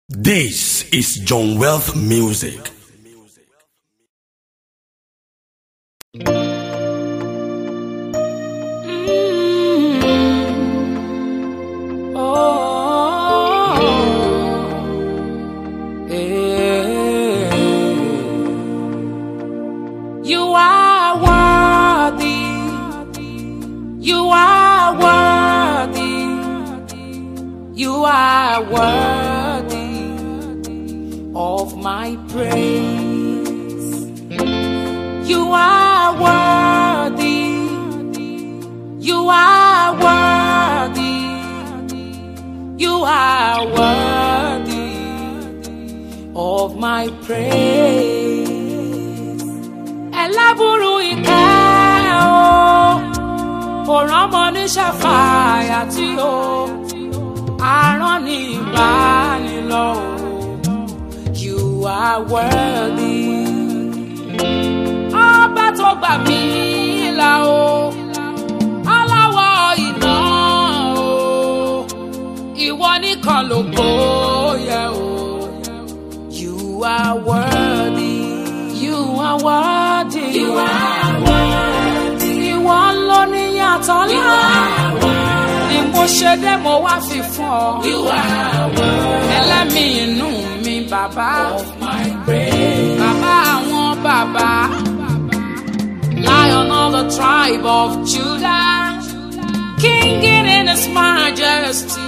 This is John Wealth Music. You are worthy. You are worthy. You are worthy of my praise. You are worthy. You are worthy. You are worthy of my praise. Ẹlẹ́bùrú ìkẹ́ o, kò rọ́mọ ní ṣàfàyà tí o, arán ní ìbánilọ o. You are worthy. Ọba tó gbà mí là o, aláwọ̀ iná o, ìwọ nìkan lógo yẹ o. You are worthy. You are worthy. You are worthy. Ìwọ ló ní yàtọ̀ ńlá. Ni mo ṣe dé mo wá fi fún ọ. You are worthy. Ẹlẹ́mìí inú mi bàbá. Of my praise. Bàbá àwọn bàbá. Lion of the tribe of Judah. King in his majesty.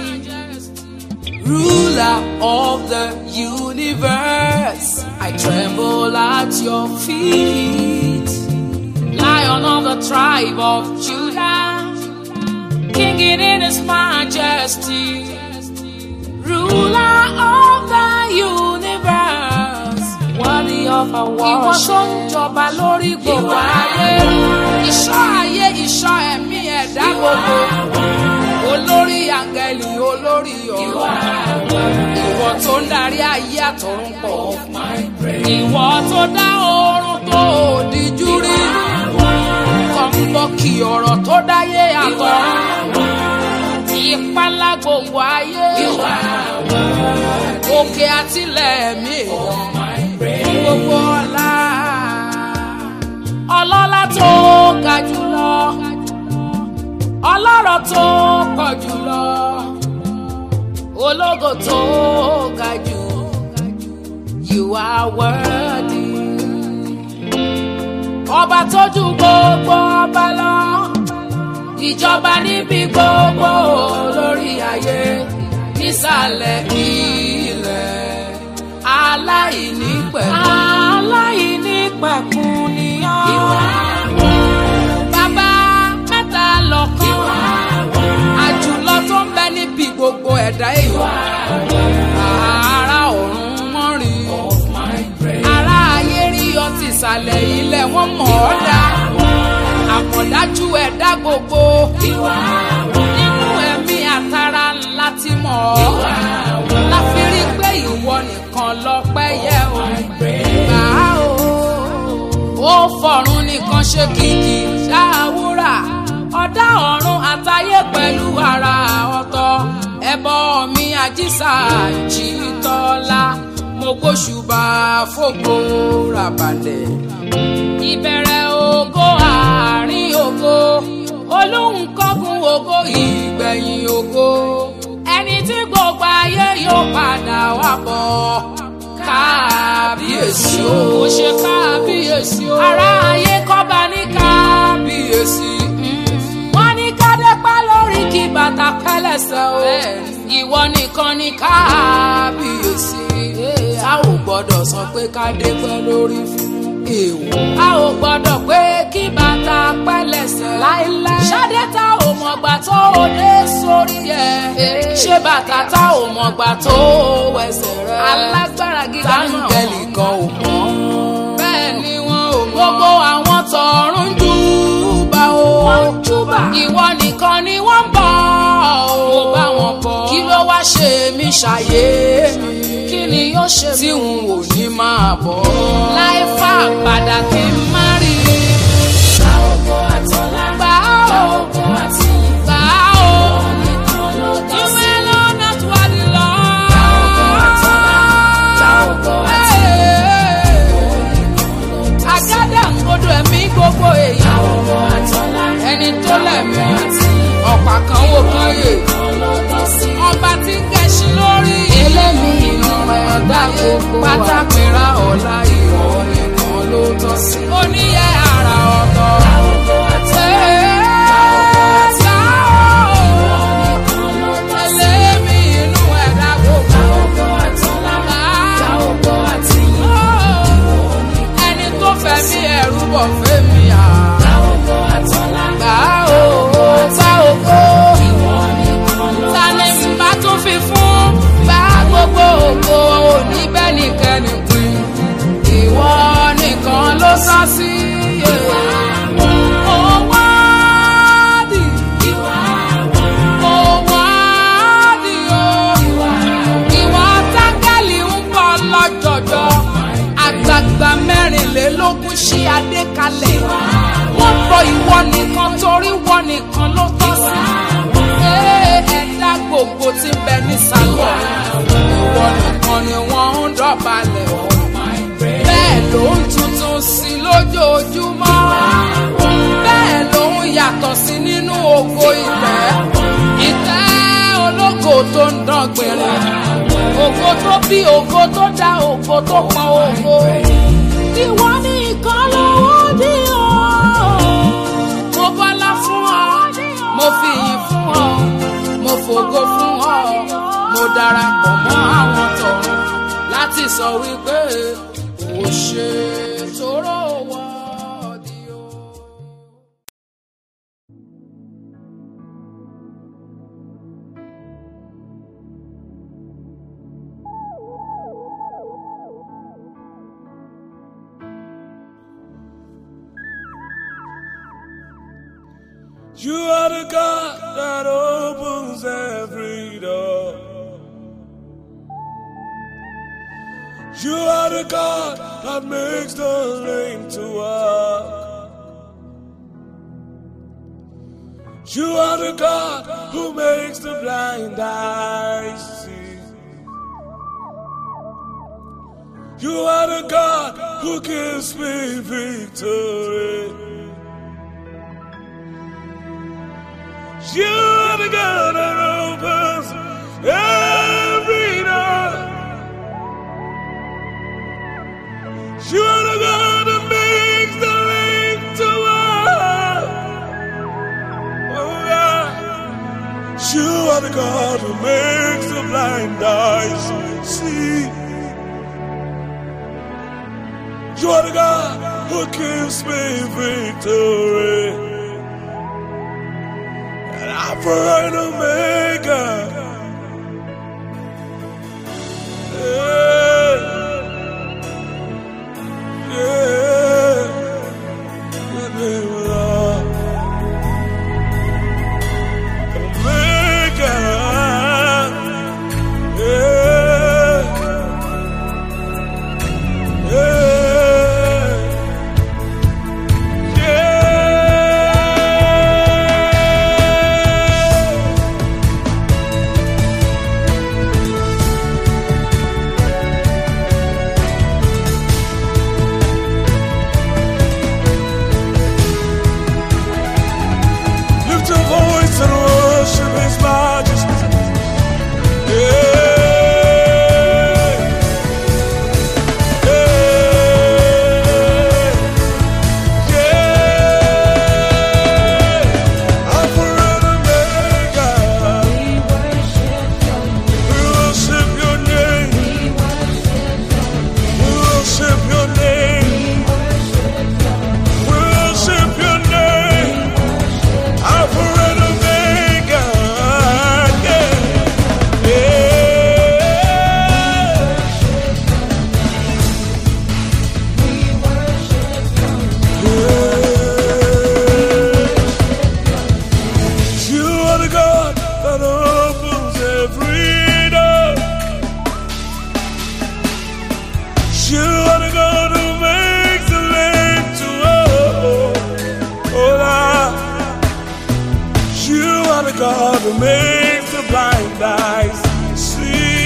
Ruler of the universe, I tremble at your feet. Lion of the tribe of Judah, King in his majesty, Ruler of the universe, worthy of our worship. Ìwọ tó ń jọba lórí gbogbo ayé, ìṣọ́ ayé, ìṣọ́ ẹ̀mí ẹ̀dá gbogbo. Olórí áńgẹ́lì, olórí ọ̀run. Ìwọ tó ń darí ayé àtọ̀run pọ̀. Ìwọ tó dá oorun tó òdìjú rí. Kọ̀ǹbọ̀kì ọ̀rọ̀ tó dáyé àtọ̀run. Ìpalá gbogbo ayé. Òkè àtìlẹ̀ mi. Gbogbo ọlá. Ọlọ́lá tó ga jùlọ. Ọlọ́rọ̀ tó pọ̀ jùlọ, ológo tó ga jù, you are worthy. Ọba tó ju gbogbo ọba lọ, ìjọba níbi gbogbo lórí ayé, nísàlẹ̀ ilẹ̀, aláìnípẹ̀kun. Aláìnípẹ̀kun ni ọ́. Bàbá mẹ́ta lọ́kan, àjùlọ tó ń bẹ níbi gbogbo ẹ̀dá èèyàn. Ará ọ̀run wọ́n rí, ará ayé rí ọ ti ìsàlẹ̀ ilẹ̀ wọ́n mọ̀ ọ́ dá. Àmọ̀dájú ẹ̀dá gbogbo, nínú ẹ̀mí àtàrà ńlá ti mọ̀ ọ́. Láfi rí pé ìwọ nìkan lọ́pẹ́ yẹ o. Gbà á o, ó fọ̀run nìkan ṣe kìkì ṣáàwúrà. Ọ̀dá ọ̀run àtayé pẹ̀lú ara ọ̀tọ̀. Ẹbọ mi àjíṣà jìtọ́lá. Mo gbóṣùbà fògo ràbàlẹ̀. Ìbẹ̀rẹ̀ ògo àárín ògo. Olóhùnkọ́gun ògo ìgbẹ̀yìn ògo. Ẹni tí gbogbo ayé yóò padà wá bọ̀. Kábíyèsí o. Mo ṣe kábíyèsí o. Ará ayé kọ́ba ní kábíyèsí. Wọ́n ní kádépá lórí kí bàtà pẹ́lẹ́sẹ̀ o. Ìwọ nìkan ní kábíyèsí. A ò gbọ́dọ̀ sọ pé kádépá lórí fún èèwọ̀. A ò gbọ́dọ̀ pé kí bàtà pẹ́lẹ́sẹ̀ láíláí. Ṣadé tá ò mọ̀gbà tó o dé sórí ẹ̀. Ṣé bàtà tá ò mọ̀gbà tó o wẹsẹ̀ rẹ̀. Alágbára gíga náà. Táńgẹ́lì kan ò mọ̀. Bẹ́ẹ̀ ni wọn ò mọ̀. Gbogbo àwọn tọ̀run júbà o. Wọ́n júbà. Ìwọ nìkan ni wọ́n bọ̀ o. Mo bá wọn bọ̀. Kí ló wá ṣe mí ṣàyé mi? Kí ni yóò ṣe mí? Tí n ò ní máa bọ̀. Láì fà padà kí n má rí. Gbà ògo àtọ́lá. Gbà ògo àti ìgbà o. Ìwé lọ́nà tó wà ní lọ. Gbà ògo àtọ́lá. tó bí ògo tó dá ògo tó pọn ògo. Ìwọ ní ìkọlọ́wọ́ dí o. Mo bọ́lá fún ọ, mo fi ìyìn fún ọ, mo fògo fún ọ, mo darapọ̀ mọ́ àwọn tọ̀run láti sọ wípé o ṣe tóró wọ́ọ̀dì o. You are the God that opens every door. You are the God that makes the lame to walk. You are the God who makes the blind eyes see. You are the God who gives me victory. You are the God that opens every door. You are the God that makes the lame to walk. Oh God. You are the God who makes the blind eyes see. You are the God who gives me victory. Alpha and Omega. Yeah. Yeah. Your name is Lord. Omega. Yeah. Yeah. God who makes the blind eyes see.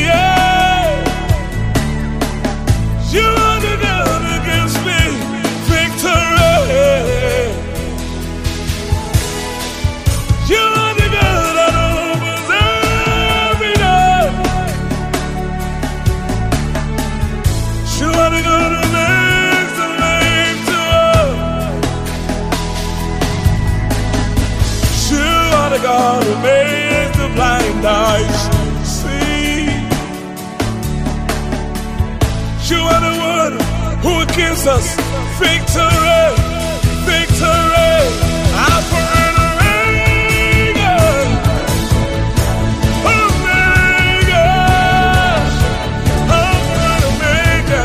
You are the God who gives me victory. You are the God that opens every door. You are the God who makes the lame to walk. You are the God who makes the blind eyes see. You are the one who gives us victory, victory. Alpha and Omega, Omega, Alpha and Omega.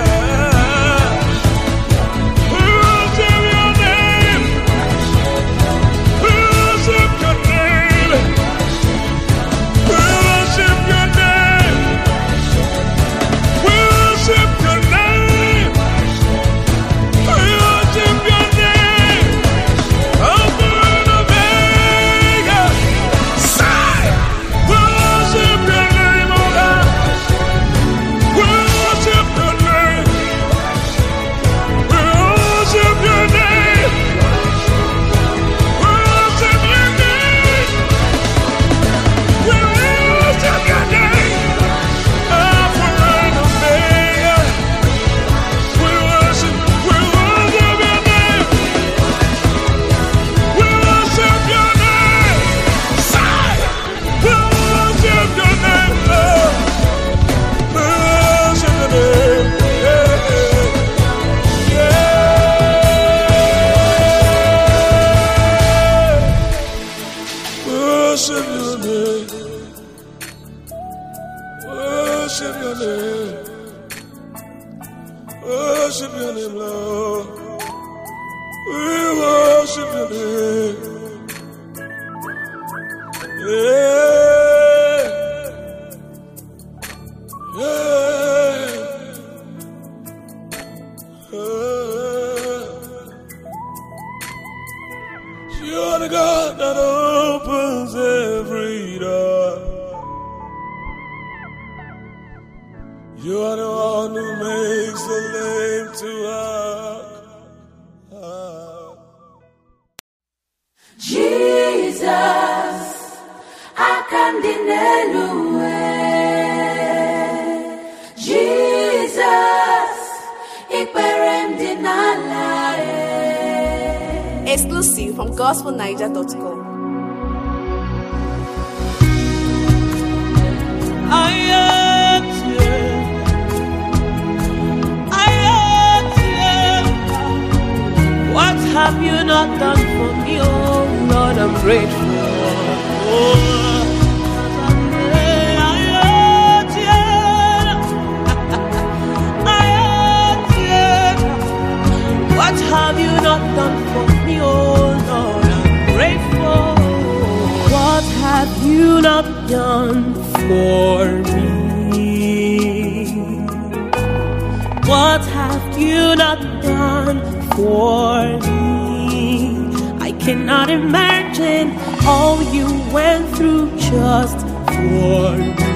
We worship your name. We worship your name. We worship your name. We worship your name. We worship your name. Alpha and Worship your name, Lord. We worship your name. Yeah. Yeah. You're the God that opens every door. You are the one who makes the lame to walk. Jesus, I can deny. Jesus, exclusive from gospelniger.com. What have you not done for me, oh Lord? I'm grateful. What have you not done for me, oh Lord? I'm grateful. What have you not done for me? What have you not done for me? I cannot imagine all you went through just for me.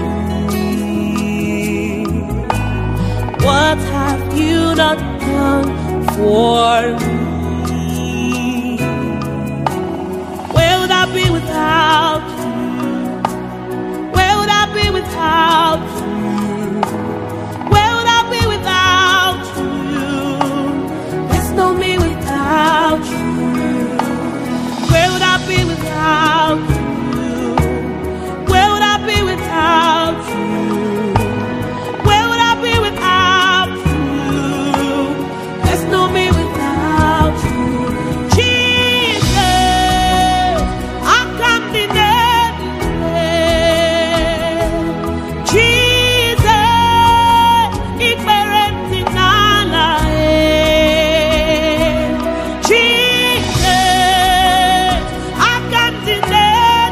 What have you not done for me? Where would I be without you? Where would I be without you? Where would I be without you? There's no me without you. Where would I be without you? Where would I be without you? Where would I be without you? There's no me without you. Jesus, I come to know. Jesus, ignorant in Allah. Jesus, I come to know.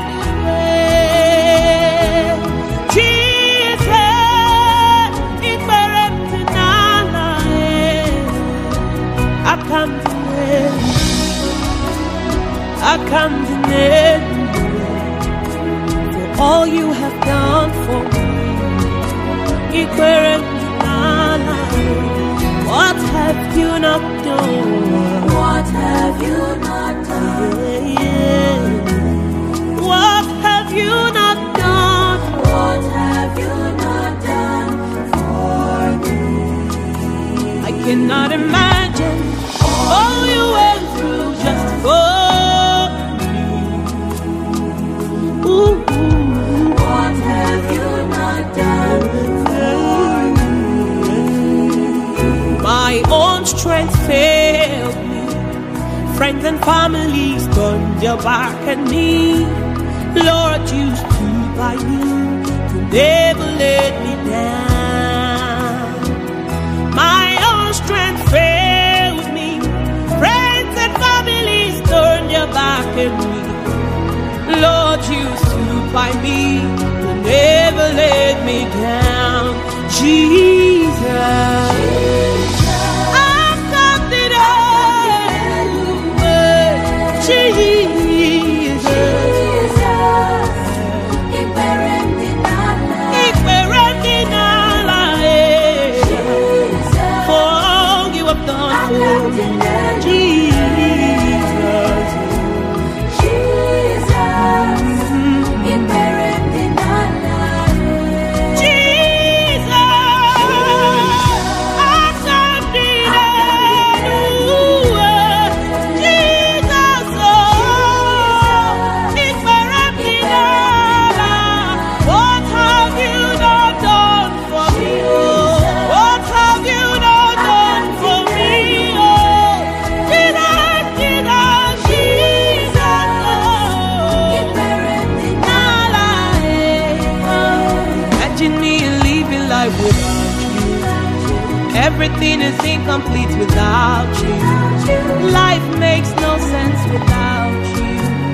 Jesus, ignorant in Allah. I come to know. I come to know for all you have done for me. What have you not done? What have you not done? What have you not done? What have you not done for me? I cannot imagine all you went through just for me. Ooh. What have you not done for me? My own strength failed me. Friends and families turned their back at me. Lord, you stood by me. You never let me down. My own strength failed me. Friends and families turned their back at me. Lord, you stood by me. You never let me down. Jesus, I've come to know. Jesus, Ignorant in Allah. ignorant in Allah, for all you have done for me. Jesus, Ignorant in Allah. Jesus, Everything is incomplete without you. Life makes no sense without you.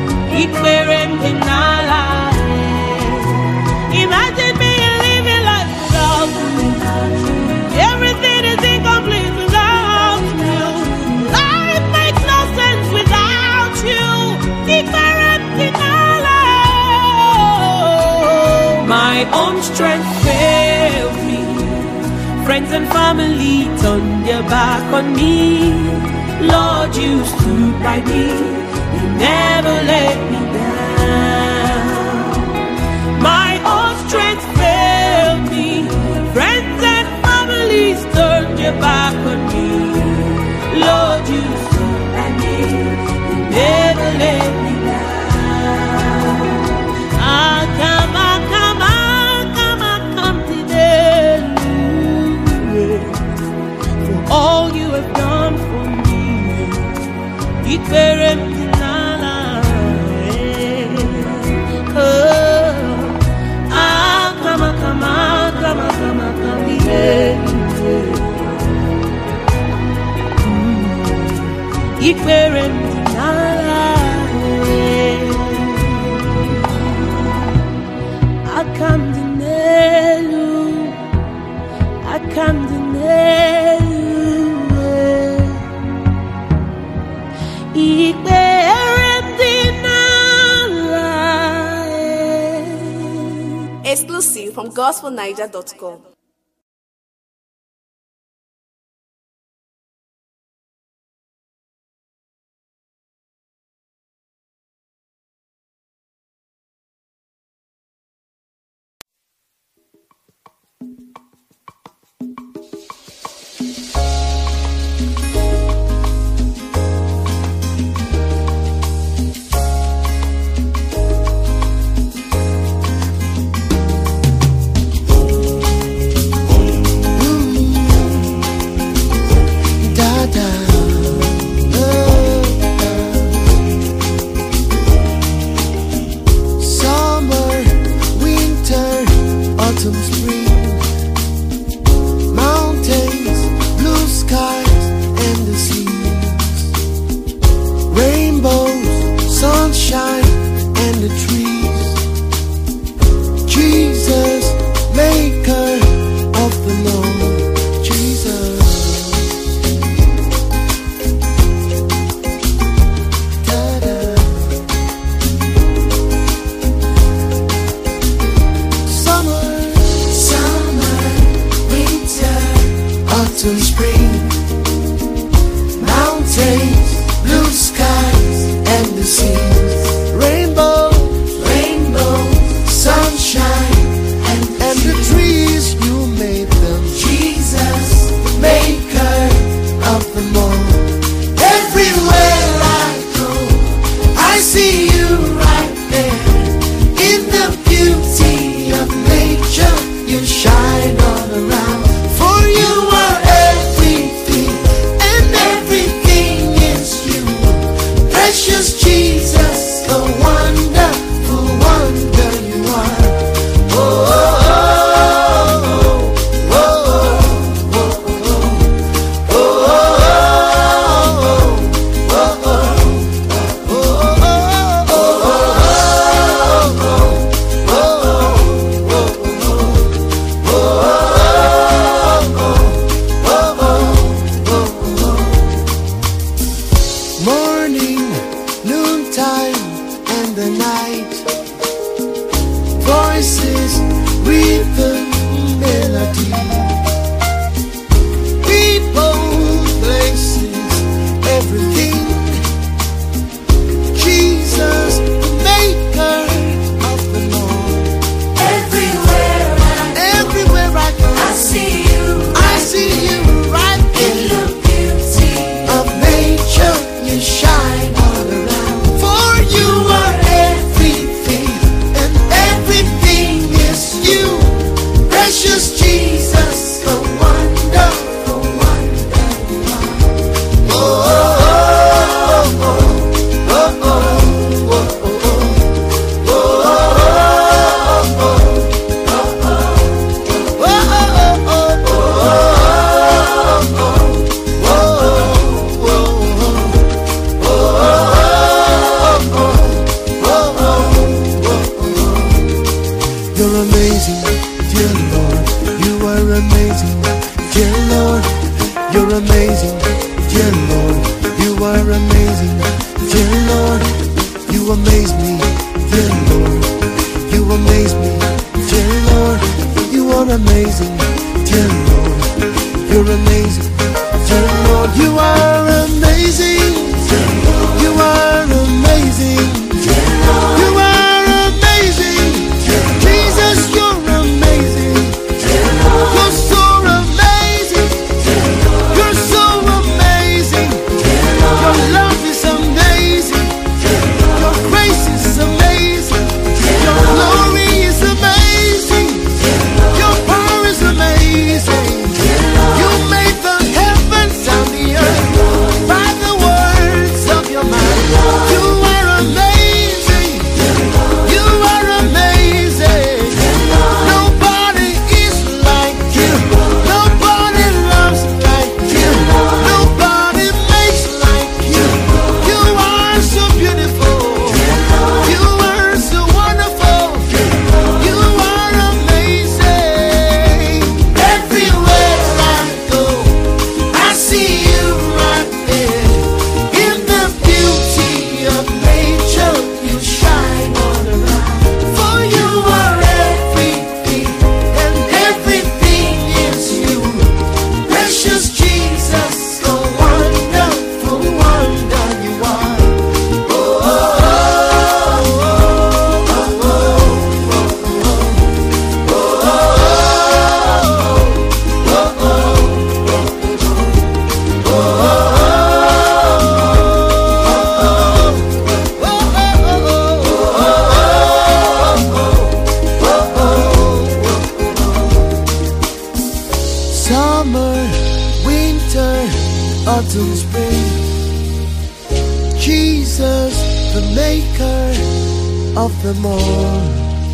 Imagine me living life without you. Everything is incomplete without you. Life makes no sense without you. My own strength failed me. Friends and family turned their back on me. Lord, you stood by me. You never let me down. My own strength failed me. Friends and families turned their back on me. Lord, you stood by me. You never let me down. Come today. For all you have done for me. Exclusive from GospelNiger.com. You shine all around, for you are everything. amazing, dear Lord. You're amazing, dear Lord. You are amazing, dear Lord. You amaze me, dear Lord. You amaze me, dear Lord. You are amazing, dear Lord. You're amazing, dear Lord. You are amazing, dear Lord. You are amazing, dear Lord. You are amazing, dear Lord. Jesus, you're amazing, dear Lord. You're so amazing, dear Lord. You're so amazing, dear Lord. Your love is amazing, dear Lord. Your grace is amazing, dear Lord. Your glory is amazing, dear Lord. Your power is amazing, dear Lord. You made the heavens and the earth by the words of your mouth. You are amazing, you are amazing. Nobody is like you, nobody loves like you, nobody makes like you. You are so beautiful, you are so wonderful, you are amazing. Everywhere I go, I see you right there. In the beauty of nature, you shine all around. For you are everything, and everything is you. Precious Jesus, so wonderful wonder you are. Oh, oh, oh, oh, summer, winter, autumn, spring. Jesus, the maker of them all.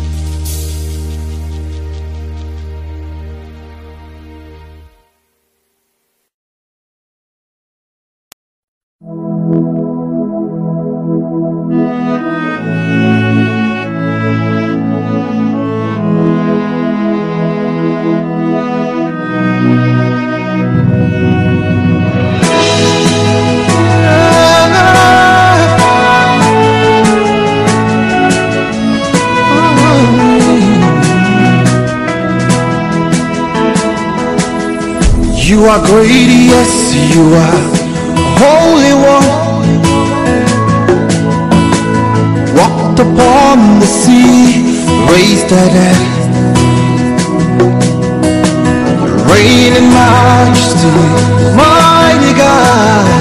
You are great, yes, you are Holy One. Walked upon the sea, raised the dead. Reign in majesty, mighty God.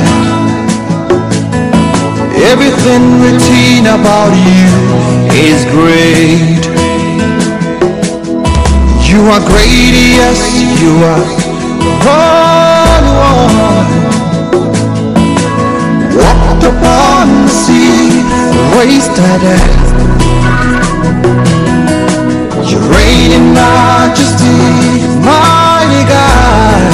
Everything written about you is great. You are great, yes, you are Holy One. Walked upon the sea, raised the dead. You reign in majesty, mighty God.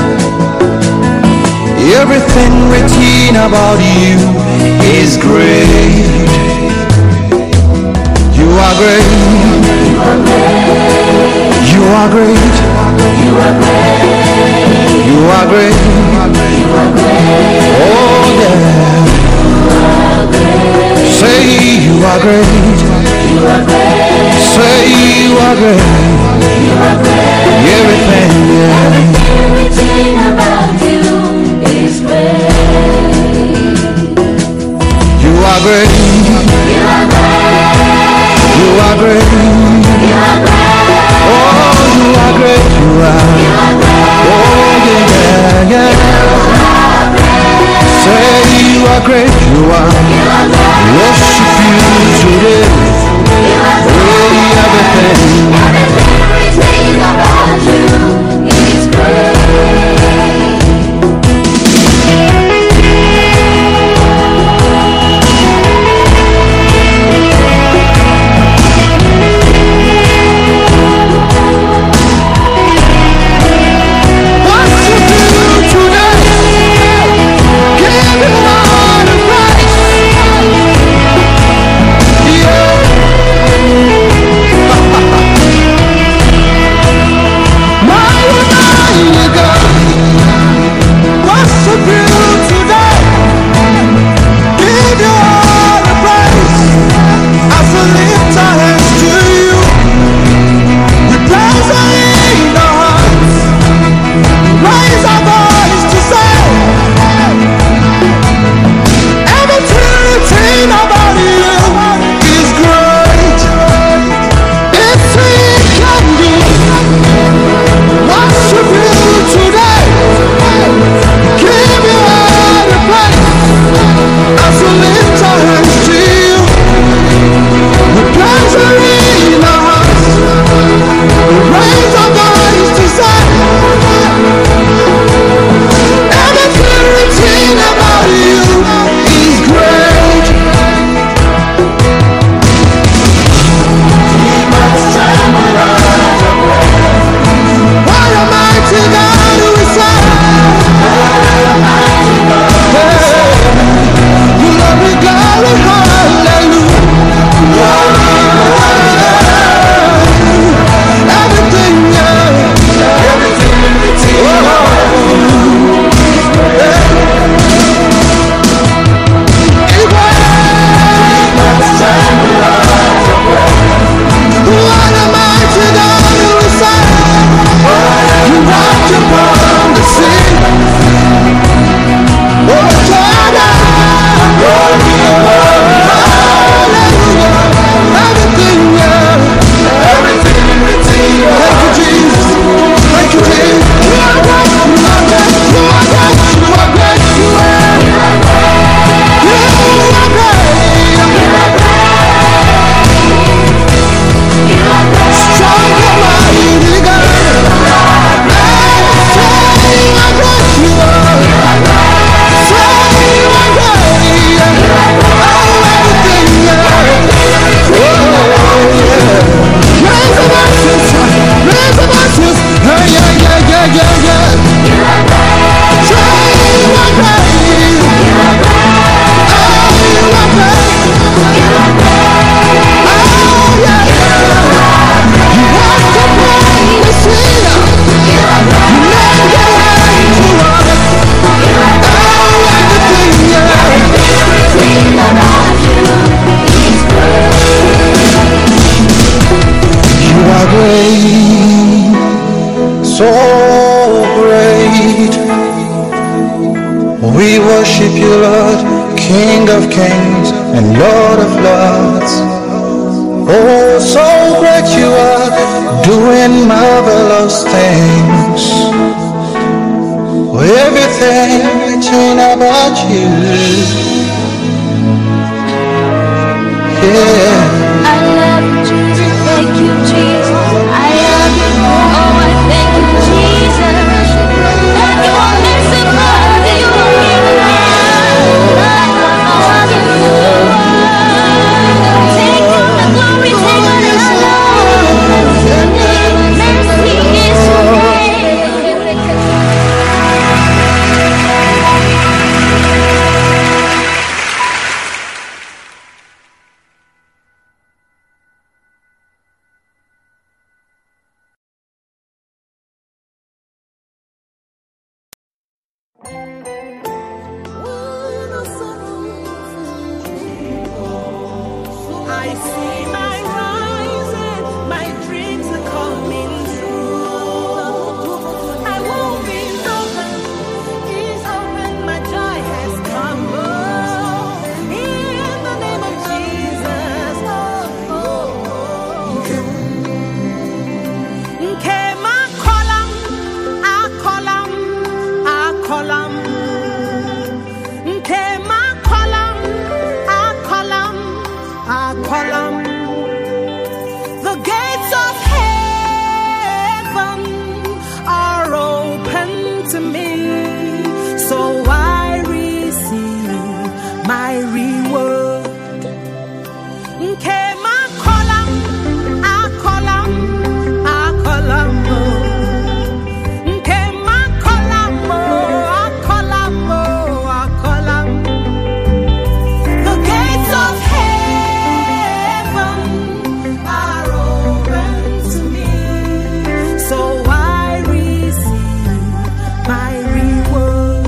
Everything written about you is great. You are great. You are great. You are great. You are great. Oh yeah. Say you are great. Say you are great. Everything, yeah. Everything about you is great. You are great. You are great. Oh, you are great. You are. King of kings and Lord of lords. Oh, so great you are, doing marvelous things. Everything about you. Yeah. I love you, Jesus. Thank you, Jesus. I love you. Oh, I thank you, Jesus. You are merciful. You are healer. Like no other. Take all the glory, take all the honor. Mercy is great. I see my rising, my dreams are coming true. I won't be broken, He's open, my joy has come. Oh, in the name of Jesus. The gates of heaven are open to me, so I receive my reward. The gates of heaven are open to me, so I receive my reward.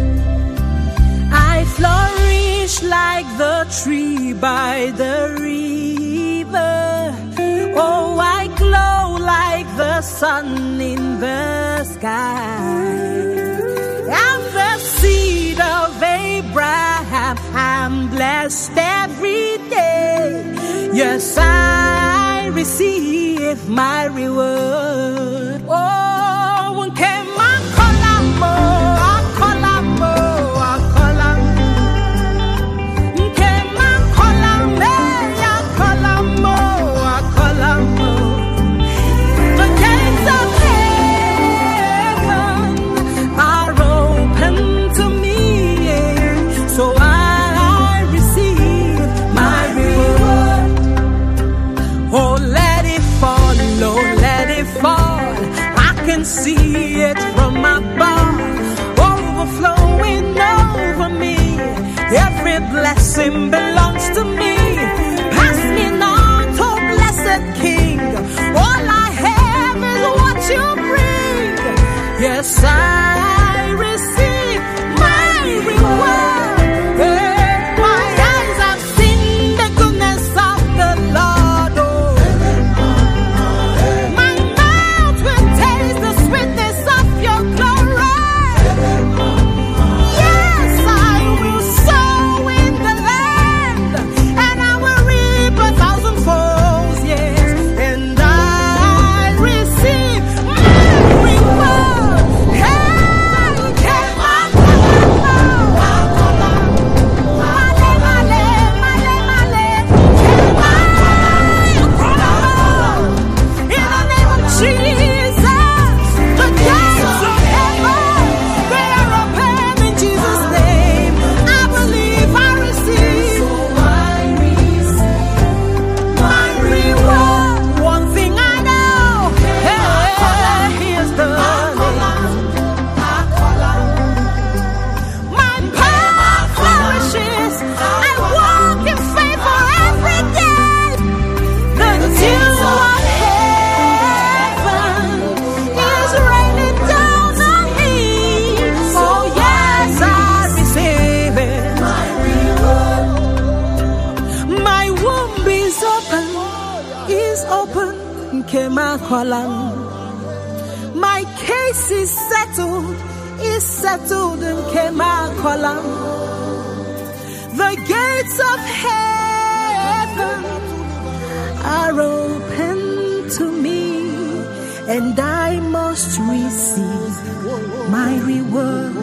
I flourish like the tree by the river. Oh, I glow like the sun in the sky. I'm the seed of Abraham. I'm blessed every day. Yes, I receive my reward. Oh, when came my colamo, I colamo, I colamo. Came my colamo, I colamo, I colamo. The gates of heaven are open to me, so I receive my reward. Oh, let it fall, oh, let it fall. I can see it from above, overflowing over me. Every blessing belongs to me. Pass me not, oh blessed King. All I have is what you bring. Yes, I receive my reward. My eyes have seen the goodness of the Lord. Oh, my mouth will taste the sweetness of your glory. Yes, I will sow in the land, and I will reap 1,000-fold. Yes, and I receive my reward. Hey, came my in the name of Jesus, the gates of heaven, they are open in Jesus' name. I believe I receive my reward. One thing I know, He has done. My path flourishes. I walk in favor every day. The dew of heaven is raining down on me. Oh yes, I receive it. My womb is open, Kemakolam. My case is settled in Kemakolam. The gates of heaven are open to me, and I must receive my reward.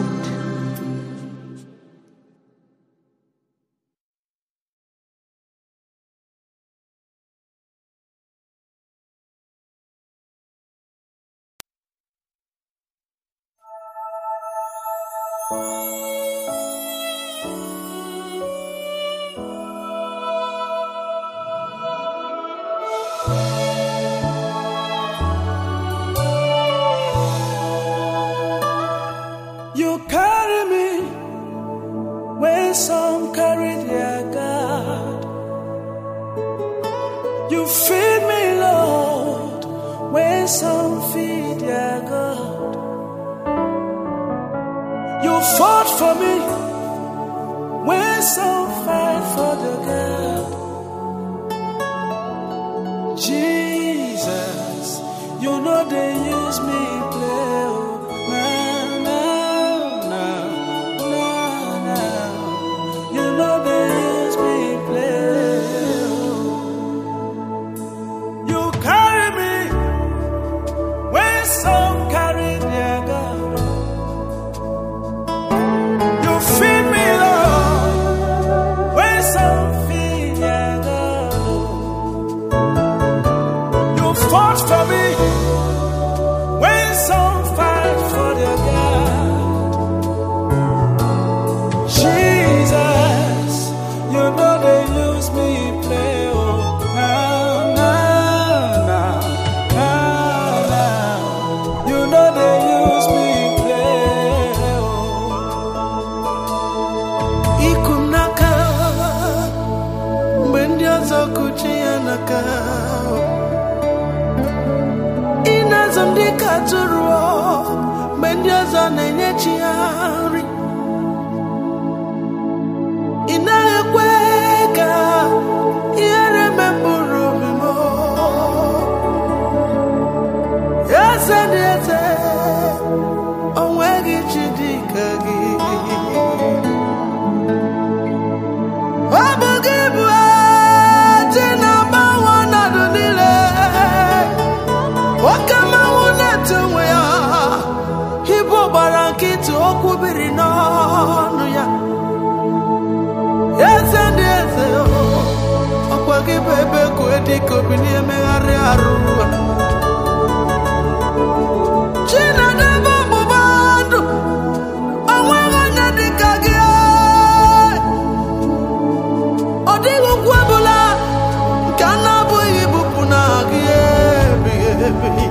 You carry me when some carry their God. You feed me, Lord, when some feed their God. You fought for me when some fight for the God. Jesus, you know they use me play. For me, when some fight for their God, Jesus, you know they use me play. Oh, now, you know they use me play. Oh, Ikunaka, when you're so kuchianaka. Zondika turo mendiaza nenyechiari inayekweka iere memburu mimo yase onwegi chidika gi obugibu tina bawana dunile wakama Hibo barankiti okubiri n'ọnụ ya. Eze ndị eze ọkwa gị bụ ebe ka edika obi na-emegharị arụ. Chinedebe ọgbụgba ndụ onweghị onye dịka gị. Ọ dịghị ugwu ọbụla nke a na-abụghị ibupụ na gị ebighị ebi.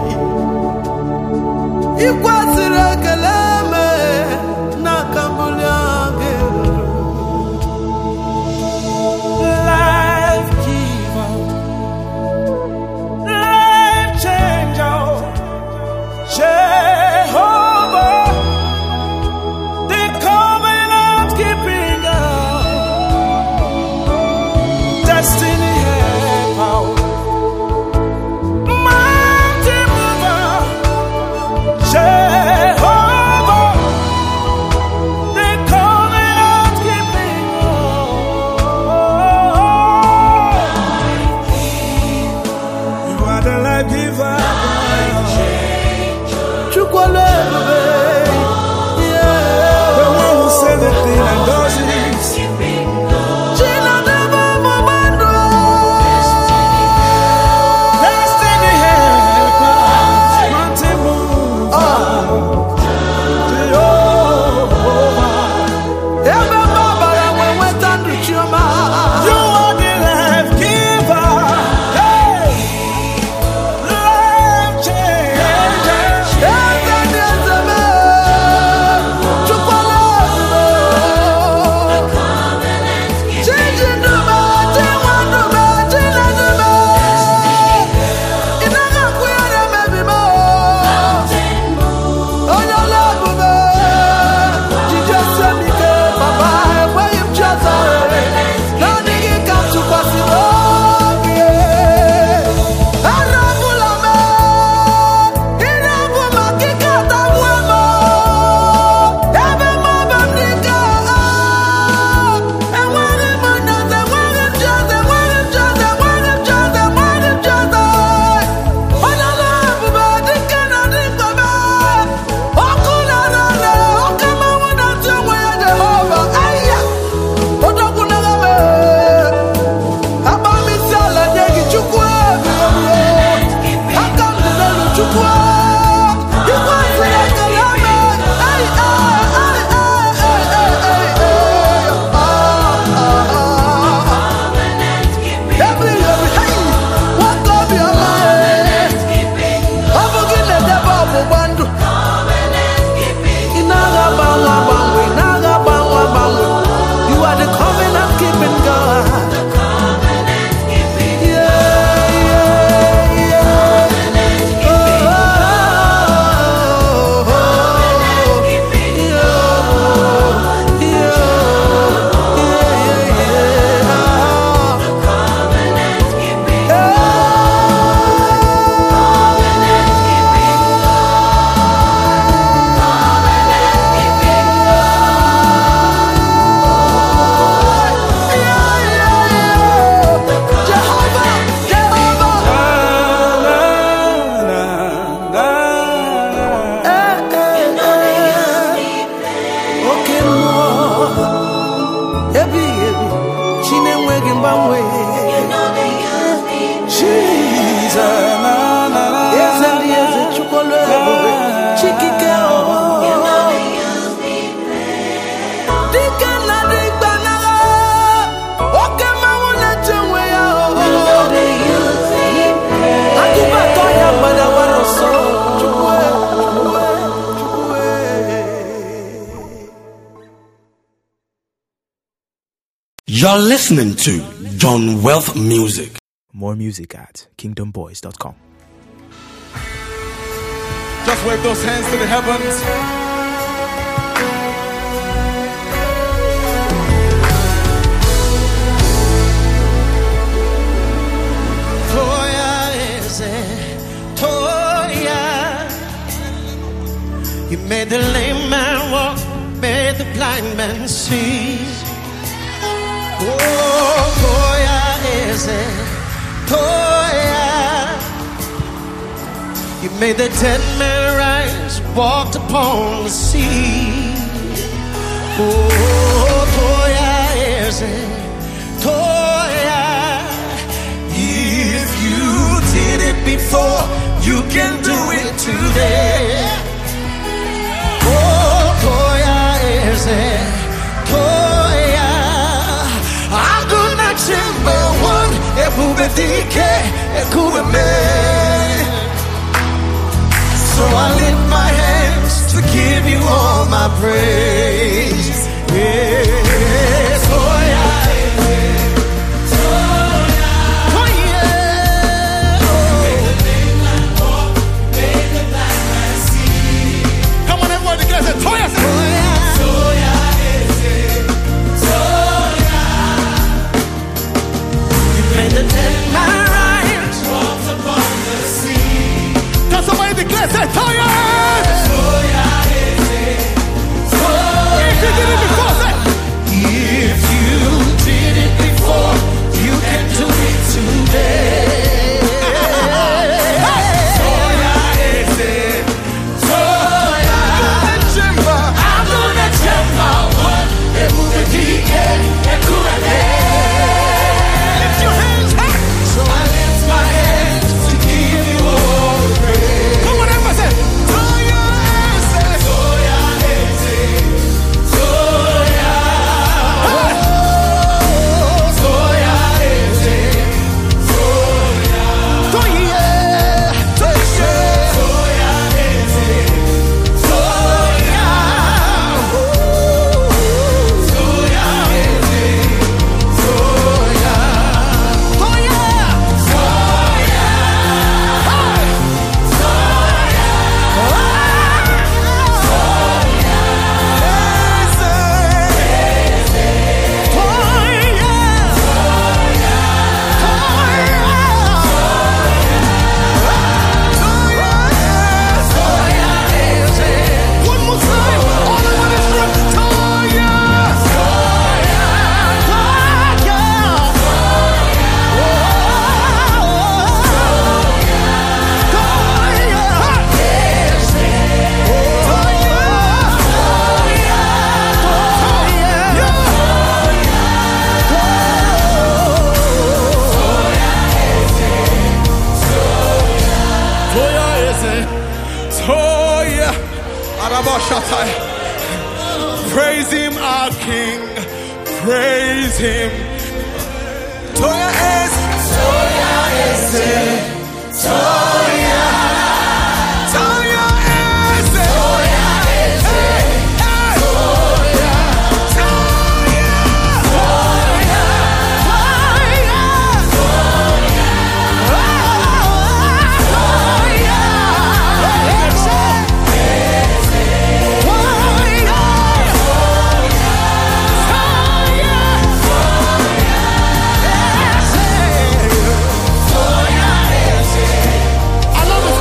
Ikwasịrị ekele me n'aka mbuli gị. Life giver, life You're listening to John Wealth Music. More music at kingdomboys.com. Just wave those hands to the heavens. You made the lame man walk, made the blind man see. Oh, Toya ese, Toya. You made the dead man rise, walked upon the sea. Oh, Toya ese, Toya. If you did it before, you can do it today. Toya, hakuna chimba one ekubedike ekubeme. So I lift my hands to give you all my praise. Yeah, Toya, Toya, Toya. Made the lame man walk, made the blind man see. Come on, everyone together, Toya, Toya. The dead man rise, walks upon the sea. Can somebody declare, say, Toya! Toya is it. Toya. If you did it before, say. If you did it before, you can do it today. Toya is it. Toya. I'm gonna jump out one. And move the DK and cool it. So I lift my hands to give you all the praise. Come on, everybody say, Toya ese, Toya ese, Toya. Toya ese, Toya. Toya, Toya, Toya ese, Toya. Toya ese, Toya. Praise him, our King. Praise him. Toya is, Toya is it. Toya, Toya is it. Toya is it. Toya, Toya, Toya, I love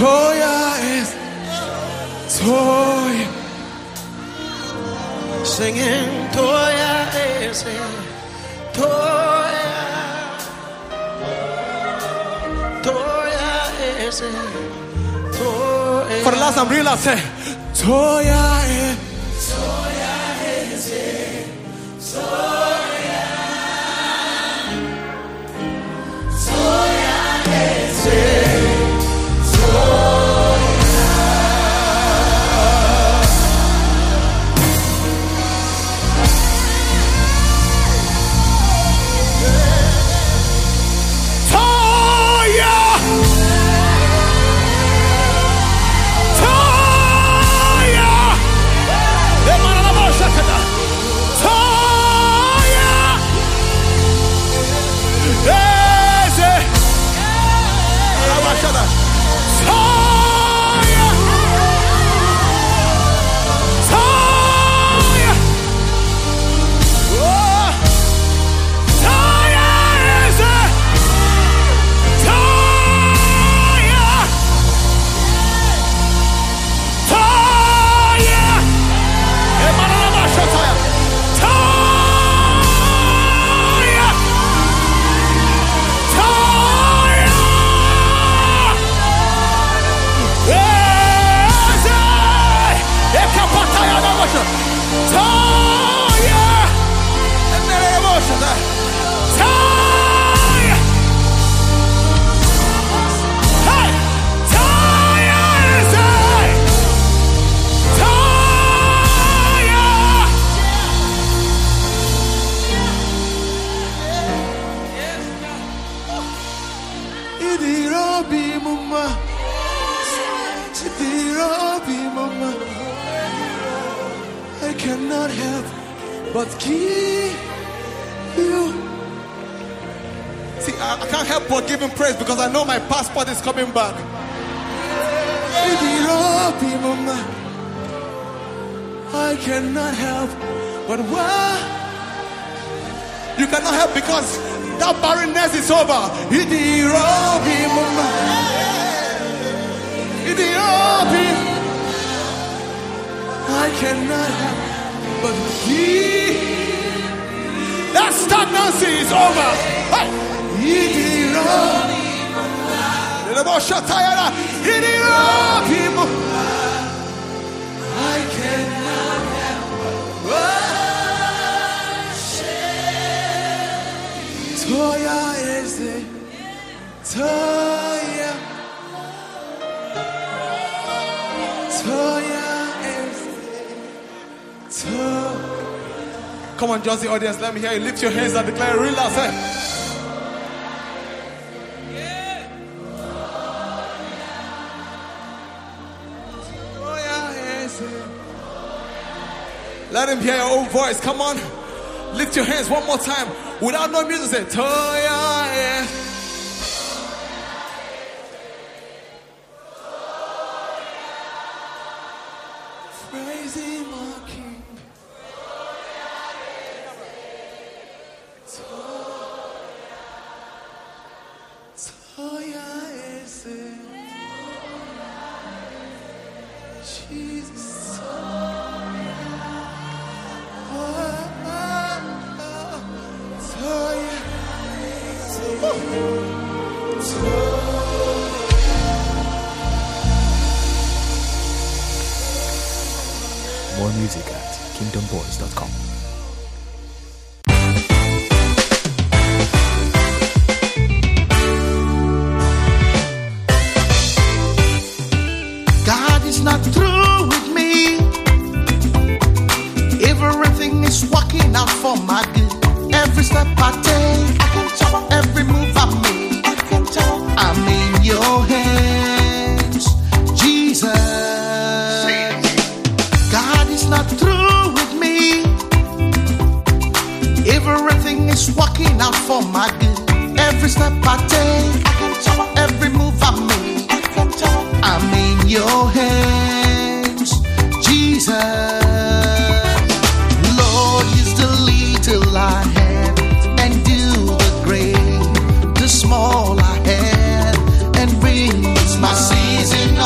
Toya is Toya. Singing Toya is Toya. Toya is Toya. For the last time, real loud, say Toya is Toya is Toya. Toya is I cannot help but give you. See, I can't help but give him praise because I know my passport is coming back. I cannot help but what? You cannot help because that barrenness is over. I cannot help but that stagnancy is over. Hey. I cannot help but worship. Toya is it? Toya. Toya is it? Toya. Come on, just the audience, let me hear you. Lift your hands and declare real loud. Say. Let him hear your own voice. Come on. Lift your hands one more time. Without no music, say, Toya, yeah. Praise him, our King. Toya is it. Jesus. More music at kingdomboys.com. God is not through with me. Everything is working out for my good. Every step I take, every move I make, I'm in your hands, Jesus. God is not through with me. Everything is working out for my good. Every step I take, every move I make, I'm in your hands, Jesus. Lord, use the little I have and do the great, the small I have and bring my season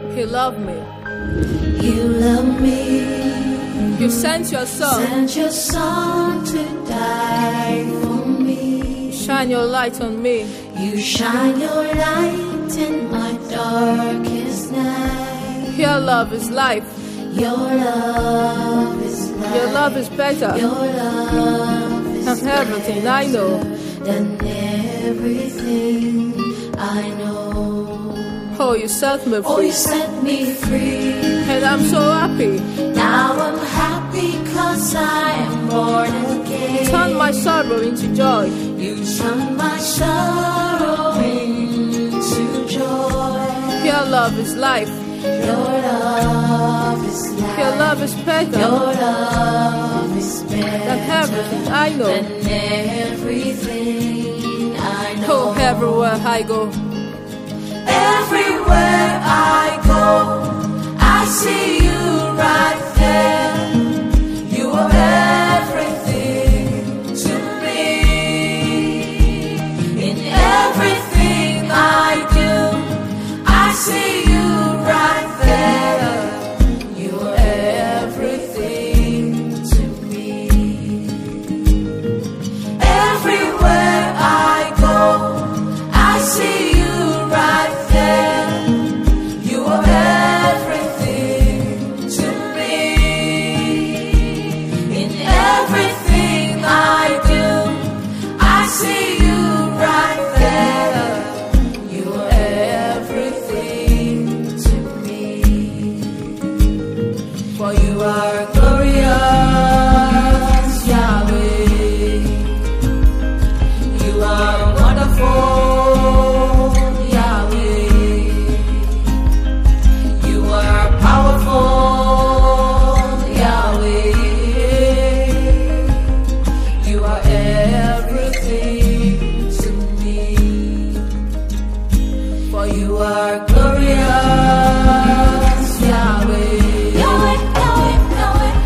He loved me. You love me. You sent your son. Sent your son to die for me. Shine your light on me. You shine your light in my darkest night. Your love is life. Your love is life. Your love is better Your love is than everything I know. than everything I know. Oh, you set me Oh, free. you set me free. And I'm so happy. Now I'm happy 'cause I am born again. Turn my sorrow into joy. You turn my sorrow into joy. Your love is life. Your love is life. Your love is better Your love is better than everything I know. than everything I know. Oh, everywhere I go. Everywhere I go, I see you right there. You are everything to me. In everything I do, I see you right there. You are everything to me. Everywhere I go, I see you right there. You are everything to me. In everything I do, I see you right there. You are everything to me. For you are glorious, Yahweh. You are wonderful, Yahweh. You are powerful, Yahweh. You are everything to me. For you are glorious, Yahweh. Yahweh, Yahweh, Yahweh.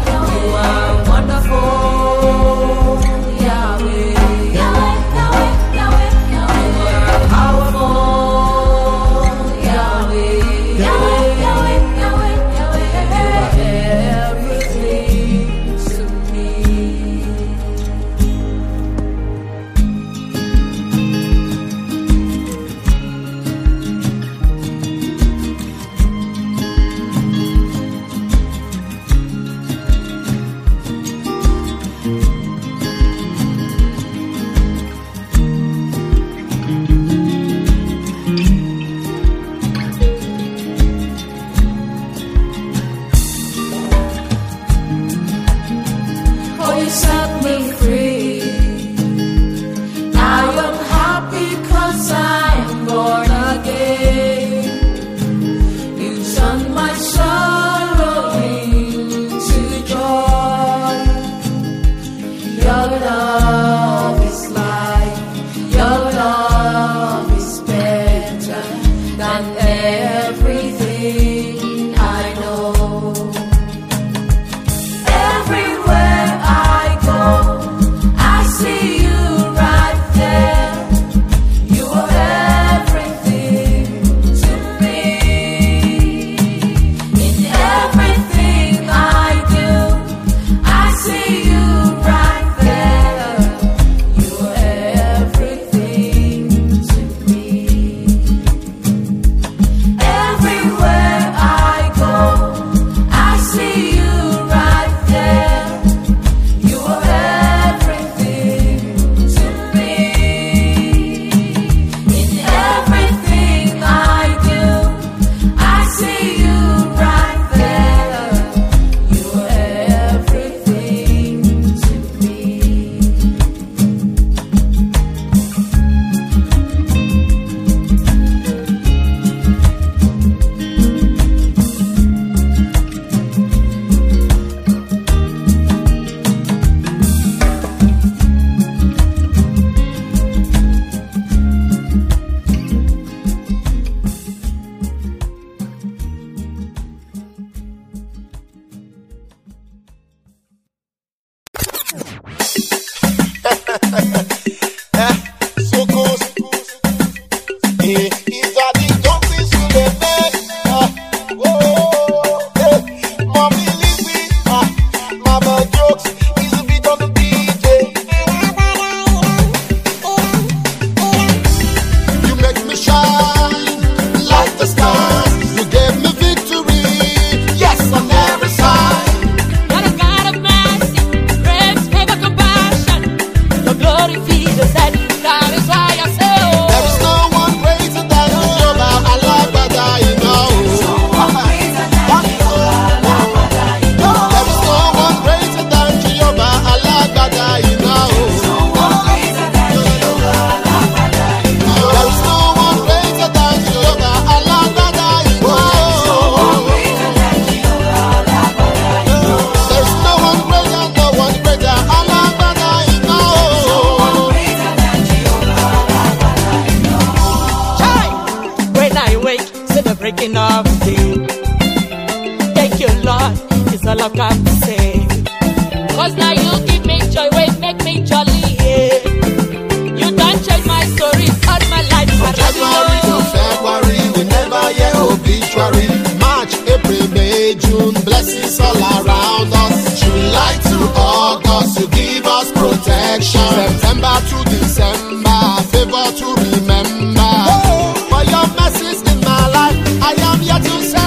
all I've got to say. Cause now you give me joy, wait, make me jolly, yeah. You don't change my story, cause my life from January to February, we never hear obituary. March, April, May, June, blessings all around us. July to August, you give us protection. September to December, favor to remember. For your mercies in my life, I am here to say.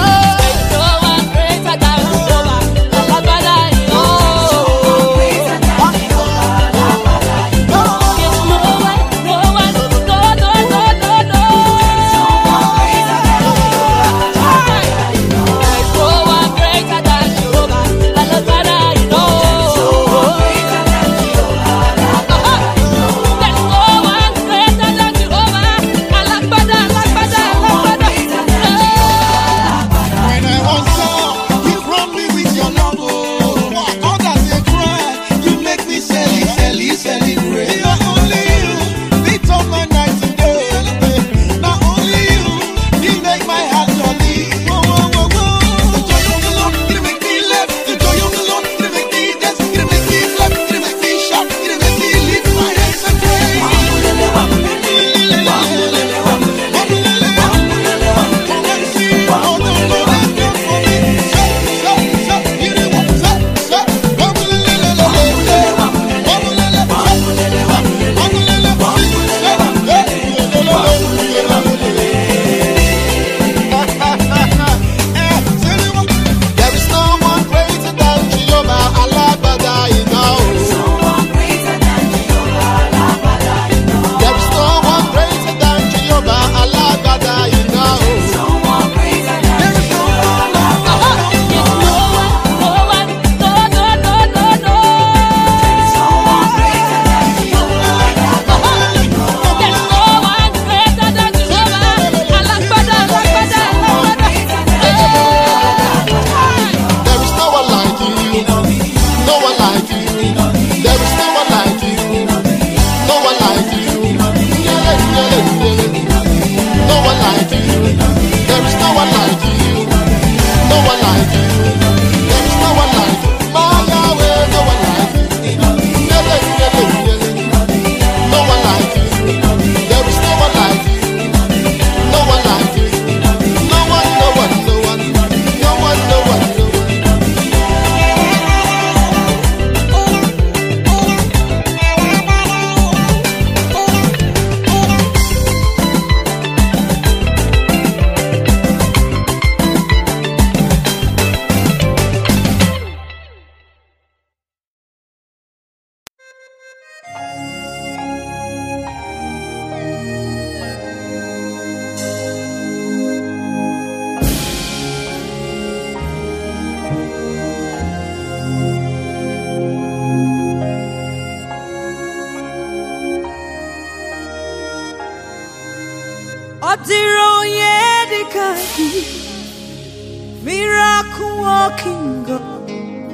Miracle walking God,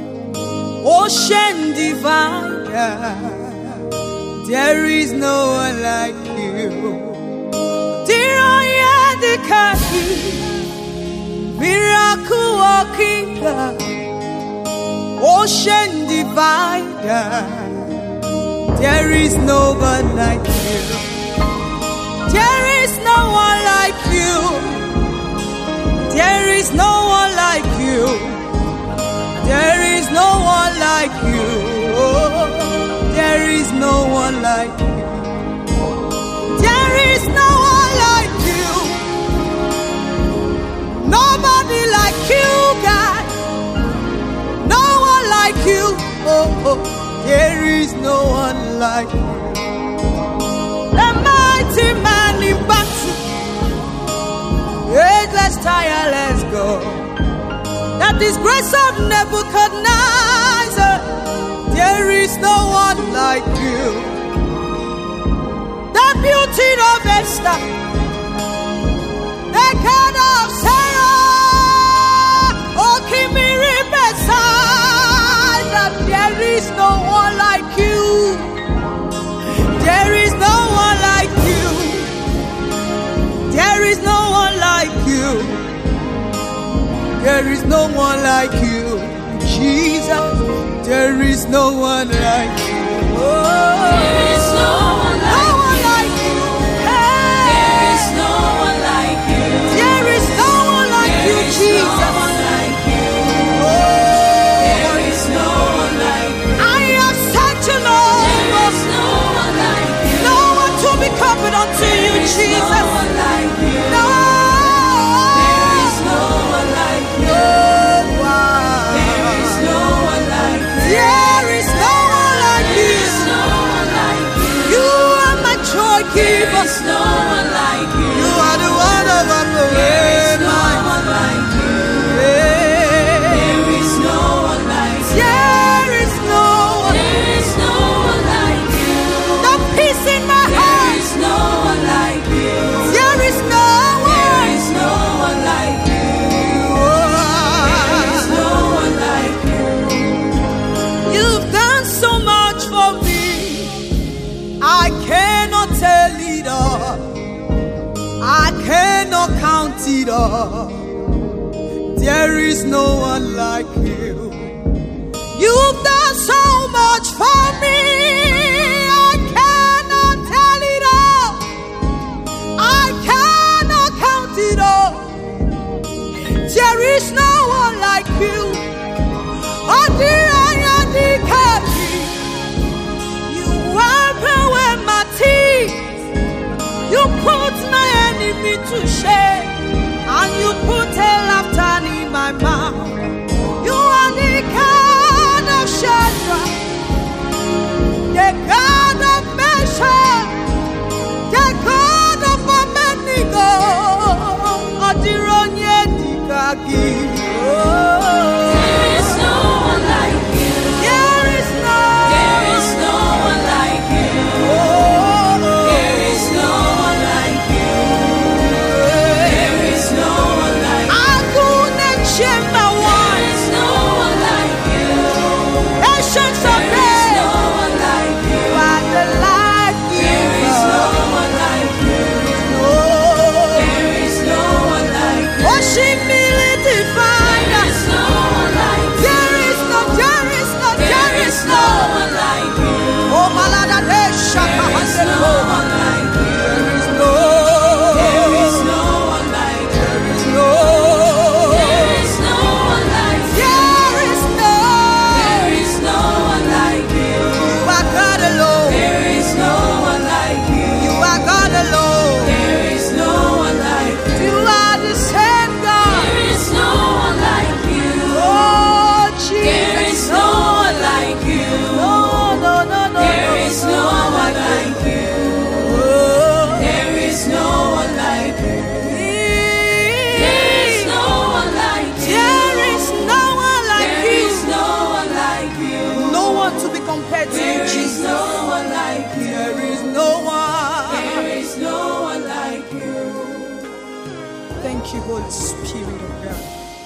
ocean divider, there is no one like you. Miracle walking God, ocean divider, there is no one like you. There is no one like you. There is no one like you. There is no one like you. Oh, there is no one like you. There is no one like you. Nobody like you, God. No one like you. Oh, oh, there is no one like you. The mighty man in battle, ageless, tireless God. That disgrace of Nebuchadnezzar, there is no one like you. The beauty of Esther, the God of Sarah, oh, Kimiri beside, that there is no one like you. There is no one like you. There is no one like you. There is no one like you. Jesus, there is no one like you. Oh, there is no one like you. Hey. There is no one like you. There is no one like you, Jesus. No one like you. Oh, there is no one like you. I have searched alone. There is no one like you. No one to be compared unto you, Jesus. No one like you. No. There is no one like you. Oh, wow. There is no one like you. There is no one like you. There is no one like you. You are my joy giver. There is no one like you. You are the one of my There is no one like you. There is no one like you. There is no one. There is no one like you. The peace in my There heart. is no one like you. There is no There one. is no one like you. There is no one like you. You've done so much for me. I cannot tell it all. I cannot count it all. There is no one like you. You've done so much for me. I cannot tell it all. I cannot count it all. There is no one like you. Oh, dear, you wipe away my tears. You put my enemy to shame, and you put a laughter in my mouth. You are the God of Shadrach, the God of Meshach, the God of Abednego. Adironye dikaki. There is no one like you. There is no. There is no one like you. There is no one like you. There is no one like you. Agune chemba There one. is no one like you. Patience of There is days. no one like you. You are the light There is no giver. one like you. Oh, There is no one like you. humility There finder. is no one like you. There is no. There is no one like you. Oh, malada de shaka There is no one like you. There is no. There is no one like you. There is no. There is no one like you. There is no. There is no one like you. You are God alone. There is no one like you. You are God alone. There is no one like you. You are the same God. There is no one like you. Oh, Jesus. There is no one like you. No, no, no, no. There is no one like you. Oh. There is no one like you. There is no one like you. There is no one like There you. is no one like you. No one to be compared to you, There is Jesus. no one like you. There is no one. There is no one like you. Thank you, Holy Spirit of God.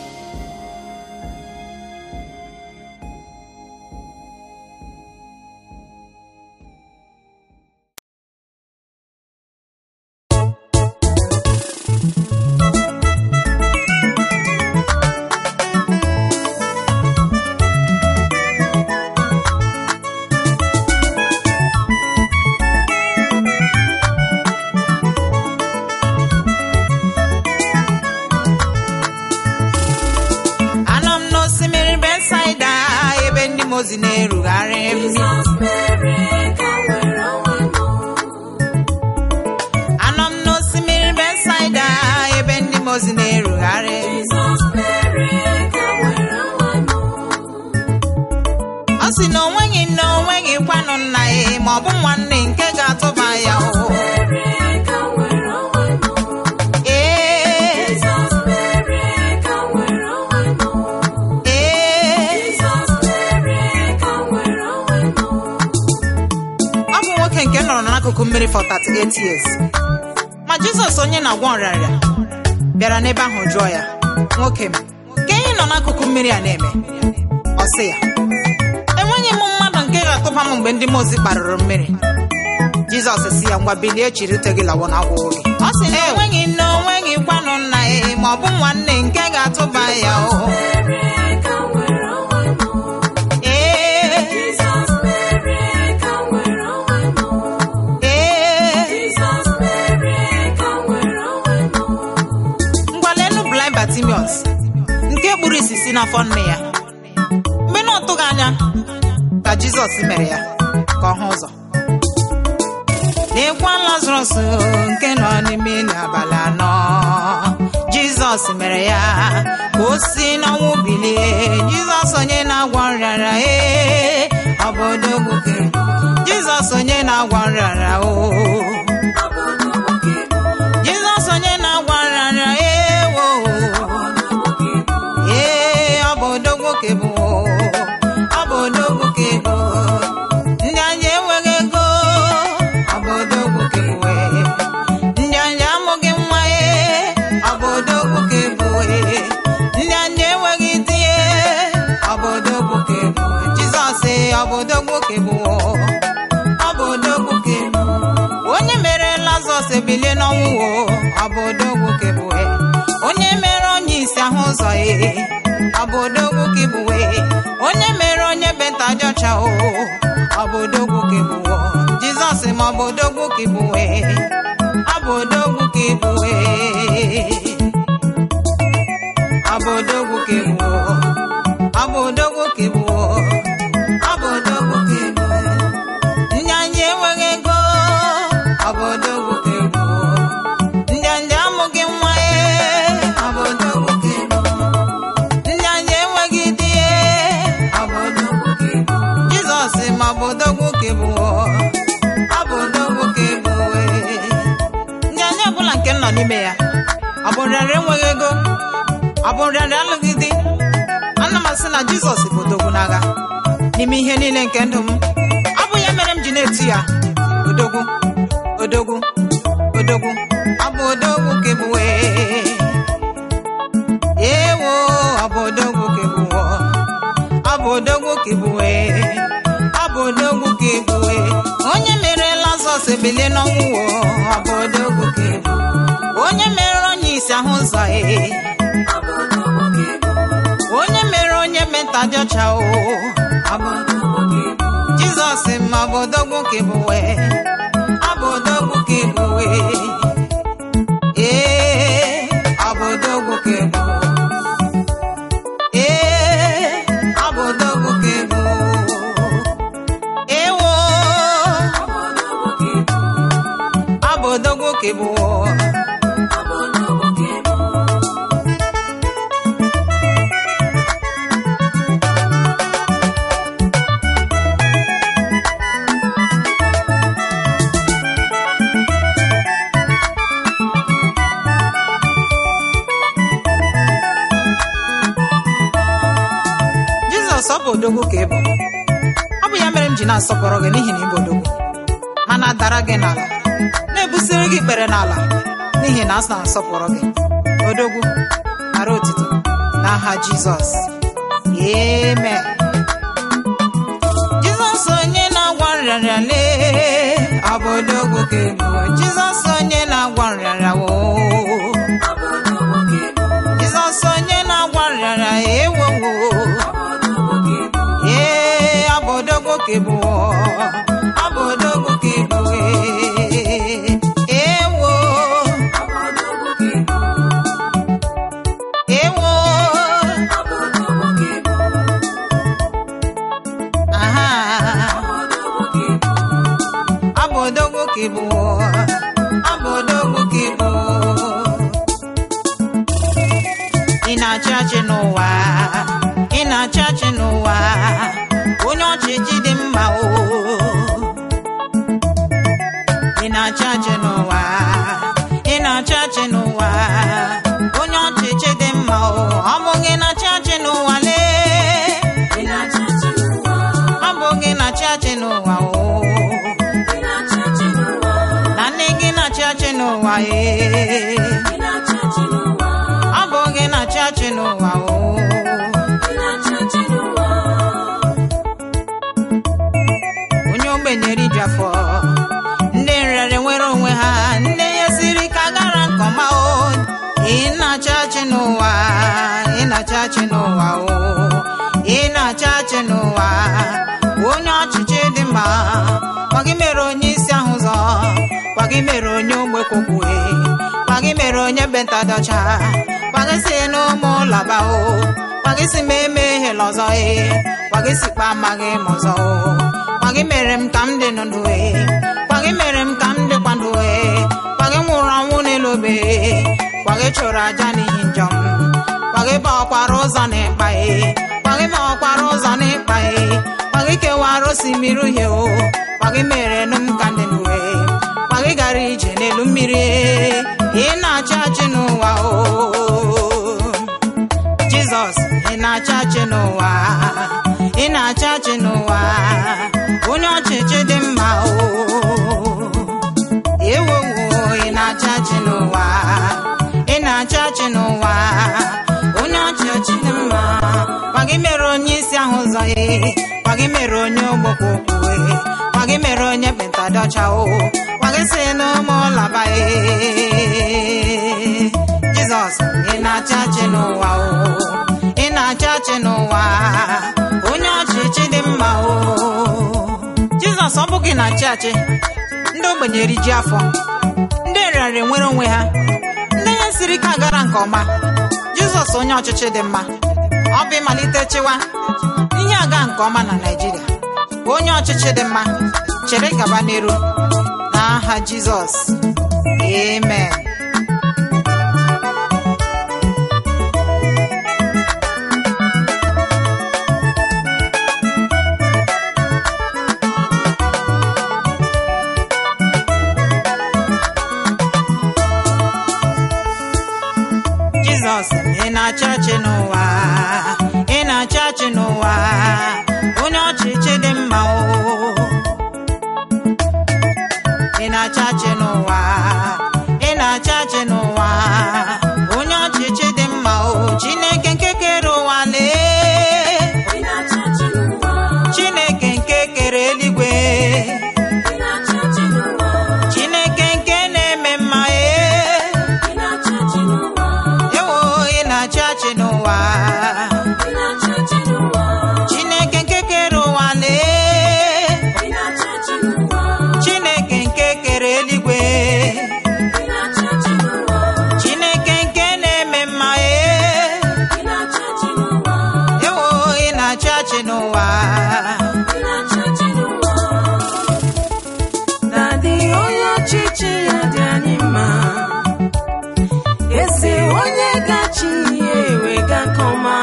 mozi na-erugharị m anọ m n'osimiri Besaida ebe ndị mozi na-erugharị ọ sị na onweghị kwanụ nna ya ma ọ bụ nwanne nke ga-atụba ya n'akụkụ mmiri for 38 years ma Jizọs onye na-agwọ nrịanrịa bịara n'ebe ahụ jụọ ya nwoke m ka ihe nọ n'akụkụ mmiri a na-eme ọ sị ya enweghị m mmadụ nke ga-atụba m mgbe ndị mozi kparụrụ mmiri Jizọs si ya ngwa bilie chiri ute gị lawa na agwọ gị ọ sị na onweghị kwanụ nna ya ma ọ bụ nwanne nke ga-atụba ya isi si n'afọ nne ya mgbe na ọ tụghị anya ka Jizọs mere ya ka ọ hụ ụzọ. Lekwa Lazarọs nke nọ n'ime n'abalị anọ, Jizọs mere ya ka o si n'ọnwụ bilie. Jizọs onye na-agwọ nrịanrịa, ọ bụ odogwu ka ịbụ. Jizọs onye na-agwọ nrịanrịa, Jizọs onye na-agwọ nrịanrịa, ọ bụ odogwu ka ịbụ. Ọ bụ odogwu ka ịbụ. Ndị anyị enweghị ego, ọ bụ odogwu ka ịbụ. Ndị anyị amụghị nwa, ọ bụ odogwu ka ịbụ. Ndị anyị enweghị di, ọ bụ odogwu ka ịbụ. Jizọs ọ bụ odogwu ka ịbụ. Ọ bụ odogwu ka ịbụ. Onye mere Lazarọs ebilie n'ọnwụ, ọ bụ odogwu ka ịbụ. Onye mere onye isi ahụ ụzọ, ọ bụ odogwu ka ịbụ. Onye mere onye benta dị ọcha, ọ bụ odogwu ka ịbụ. Jizọs ma ọ bụ odogwu ka ịbụ. Ọ bụ odogwu ka ịbụ. Ọ bụ odogwu ka ịbụ. Ọ bụ odogwu ka ịbụ. Ọ bụ odogwu ka ịbụ. Ndị anyị enweghị ego, ọ bụ odogwu ka ịbụ. Ndị anyị amụghị nwa, ọ bụ odogwu ka ịbụ. Ndị anyị enweghị di, ọ bụ odogwu ka ịbụ. Jizọs ma ọ bụ odogwu ka ịbụ. Ọ bụ odogwu ka ịbụ. Ndị anyị ọbụla nke nọ n'ime ya, ọ bụ nrịanrịa enweghị ego, ọ bụ nrịanrịa alụghị di. Ana m asị na Jizọs bụ odogwu n'agha n'ime ihe niile nke ndụ m. Ọ bụ ya mere m ji na-eti ya odogwu, odogwu, odogwu. Ọ bụ odogwu ka ịbụ. Ewo, ọ bụ odogwu ka ịbụ. Ọ bụ odogwu ka ịbụ. Ọ bụ odogwu ka ịbụ. Onye mere Lazarọs ebilie n'ọnwụ, ọ bụ odogwu ka ịbụ. Onye mere onye isi ahụ ụzọ, ọ bụ odogwu ka ịbụ. Onye mere onye benta dị ọcha, ọ bụ odogwu ka ịbụ. Jizọs ma ọ bụ odogwu ka ịbụ. Ọ bụ odogwu ka ịbụ. Ọ bụ odogwu ka ịbụ. Ọ bụ odogwu ka ịbụ. Ewo, ọ bụ odogwu ka ịbụ. Jizọs ọ bụ odogwu ka ịbụ. Ọ bụ ya mere m ji na-asọpụrụ gị n'ihi na ịbụ odogwu, ma na-adara gị n'ala, na-ebusiri gị ikpere n'ala n'ihi na a na-asọpụrụ gị. Odogwu nara otito n'aha Jizọs. Amen. Jizọs onye na-agwọ nrịanrịa, lee, ọ bụ odogwu ka ịbụ. Jizọs onye na-agwọ nrịanrịa, ọ bụ odogwu ka ịbụ. Jizọs onye na-agwọ nrịanrịa, ewo, ọ bụ odogwu ka ịbụ. Ọ bụ odogwu ka ịbụ. Ewo, ewo, aha, ọ bụ odogwu ka ịbụ. Ọ bụ odogwu ka ịbụ. Ị na-achị achị n'ụwa, ị na-achị achị n'ụwa, onye ọchịchị dị mma, ị na-achị achị n'ụwa, ị na-achị achị n'ụwa, onye ọchịchị dị mma. Ọ bụ gị na-achị achị n'ụwa, lee, ọ bụ gị na-achị achị n'ụwa, na nne gị na-achị achị n'ụwa, ọ bụ gị na-achị achị n'ụwa. Onye ogbenye riju afọ, ndị nrịarịa nwere onwe ha, nne ya siri ka gara nke ọma. Ị na-achị achị n'ụwa, ị na-achị achị n'ụwa, ị na-achị achị n'ụwa, onye ọchịchị dị mma. Kwa gị mere onye isi ahụ ụzọ, kwa gị mere onye ogbe kwokwe, kwa gị mere mere onye benta dọcha kwagịsị n'ụmụ laba o kwagịsị ma emehie lọzọ kwagịsị kpa amaghị m ọzọ kwagị mere m ka m dị ndụ kwagị mere m ka m dịkwa ndụ kwagị nwụrụ ọnwụ n'elu obe kwagị chụrụ aja n'ihi njọ m kwagị ba ọkwara ụzọ n'ịkpa kwagị ma ọkwara ụzọ n'ịkpa kwagị kewara osimiri uhie o kwagị mere nụ m ka ndị ndụ kwagị gara ije n'elu mmiri ị na-achị achị n'ụwa o Jizọs ị na-achị achị n'ụwa ị na-achị achị n'ụwa onye ọchịchị dị mma o ewowo ị na-achị achị n'ụwa ị na-achị achị n'ụwa onye ọchịchị dị mma kwagị mere onye isi ahụ ụzọ kwagị mere onye ogbokwo okwu kwagị mere onye kpenta dọcha o kwagị si n'ụmụ laba Jizọs ị na-achị achị n'ụwa o ị na-achị achị n'ụwa onye ọchịchị dị mma o Jizọs ọ bụghị na-achị achị ndị ogbenye eriji afọ ndị nrịanrịa nwere onwe ha ndị ihe siri ike agara nke ọma Jizọs onye ọchịchị dị mma ọ bụ ịmalite chịwa ihe aga nke ọma na Naịjirịa onye ọchịchị dị mma chere gaba n'iru n'aha Jizọs amen. Jizọs ị na-achị achị n'ụwa ị na-achị achị n'ụwa onye ọchịchị dị mma o ị na-achị achị n'ụwa ị na-achị achị n'ụwa onye ọchịchị dị mma o Chineke nke kere ụwa lee Chineke nke kere eluigwe Chineke nke na-eme mma na-achị n'ụwa Chineke nke kere ụwa lee Chineke nke kere eluigwe Chineke nke na-eme mma ewo ị na-achị achị n'ụwa Daddy onye ọchịchị ya dị anyị mma eze onye gachi ewega kọma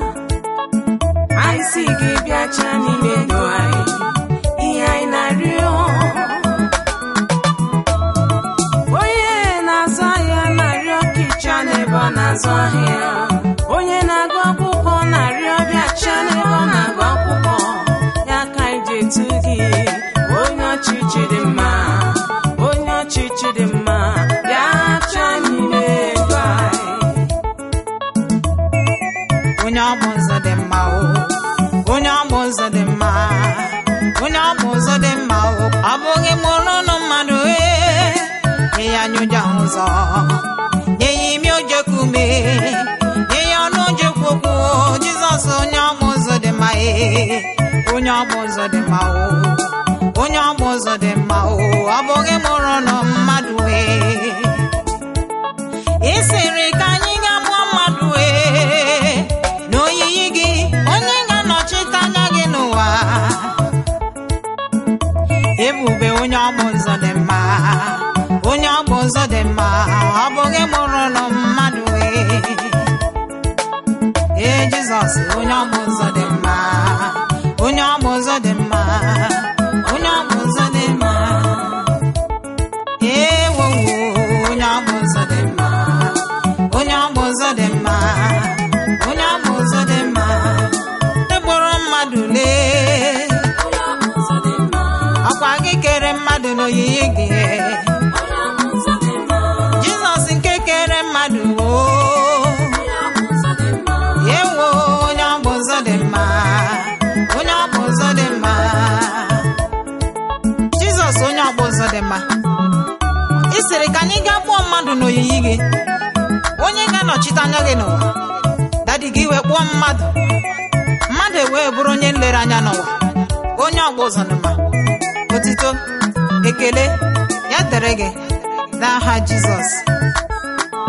anyị si gị bịacha n'ime ndụ anyị ihe anyị na-arịọ onye na-azụ ahịa na-arịọ kicha n'ebe ọ na-azụ ahịa onye na-agụ akwụkwọ na-arịọ bịacha n'ebe ọ na-agụ akwụkwọ ya ka anyị ji etu gị onye ọchịchị dị mma onye ọchịchị dị mma bịacha n'ime ndụ anyị onye ọbụ ụzọ dị mma o onye ọbụ ụzọ dị mma onye ọbụ ụzọ dị mma o ọ bụghị mụrụ ụnụ mmadụ nye ya nyụja ụzọ nye ya imi ojekume nye ya ọnụ ojekwu okwu Jizọs onye ọbụ ụzọ dị mma onye ọbụ ụzọ dị mma o onye ọbụ ụzọ dị mma o ọ bụghị mụrụ ụnụ mmadụ ị sịrị ka anyị ga-amụọ mmadụ n'oyiyi gị onye ga-anọchite anya gị n'ụwa ebube onye ọbụ ụzọ dị mma onye ọbụ ụzọ dị mma ọ bụghị mụrụ ụlọ mmadụ Jizọs onye ọbụ ụzọ dị mma onye ọbụ ụzọ dị mma onye ọbụ ụzọ dị mma ewowo onye ọbụ ụzọ dị mma onye ọbụ ụzọ dị mma onye ọbụ ụzọ dị mma egboro mmadụ lee ọkwa gị kere mmadụ n'oyiyi gị Jizọs nke kere mmadụ ewo onye ọbụ ụzọ dị mma onye ọbụ ụzọ dị mma Jizọs onye ọbụ ụzọ dị mma ị sịrị ka anyị gaa kpụọ mmadụ n'oyiyi gị onye ga-anọchite anya gị n'ụwa dadi gị wee kpụọ mmadụ wee bụrụ onye nlereanya n'ụwa onye ọgba ụzọ dị mma otito ekele ya dere gị n'aha Jizọs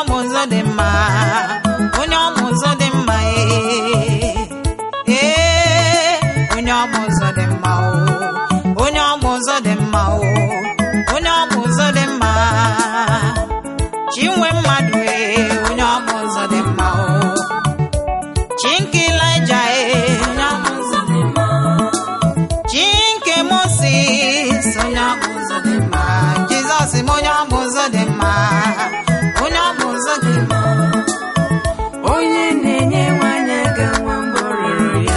ọmụ ụzọ dị mma, onye ọmụ ụzọ dị mma, onye ọmụ ụzọ dị mma, onye ọmụ ụzọ dị mma, onye ọmụ ụzọ dị mma, chinwe mmadụ, onye ọmụ ụzọ dị mma, chinke Ịlaịja, onye ọmụ ụzọ dị mma, chinke Moses, onye ọmụ ụzọ dị mma, Jizọs m onye ọmụ ụzọ dị mma, onye ọmụ ụzọ dị mma, onye na-enye nwanyị aka nwa mgbe ọ rịọrọ ya,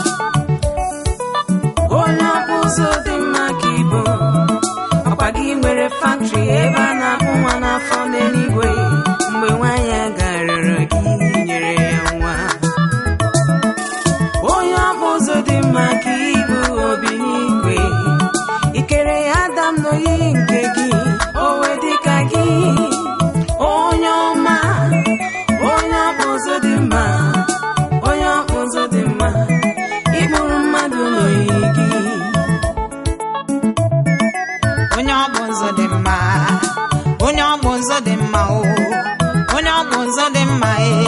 onye ọkpụ ụzọ dị mma ka ibo, ọkwa gị nwere faktọrị ebe a na-akpụ nwa n'afọ n'eluigwe, mgbe nwanyị aga rịọrọ gị nyere ya nwa. Onye ọkpụ ụzọ dị mma ka ibu obi n'igwe, ikere ya Adam n'oyiyi nke gị, o wee dị ka gị, onye ọma, onye ọkpụ ụzọ dị mma, onye ọkpụ ụzọ dị mma, ịkpụrụ mmadụ n'oyiyi gị. onye ọmụ ụzọ dị mma, onye ọmụ ụzọ dị mma, onye ọmụ ụzọ dị mma,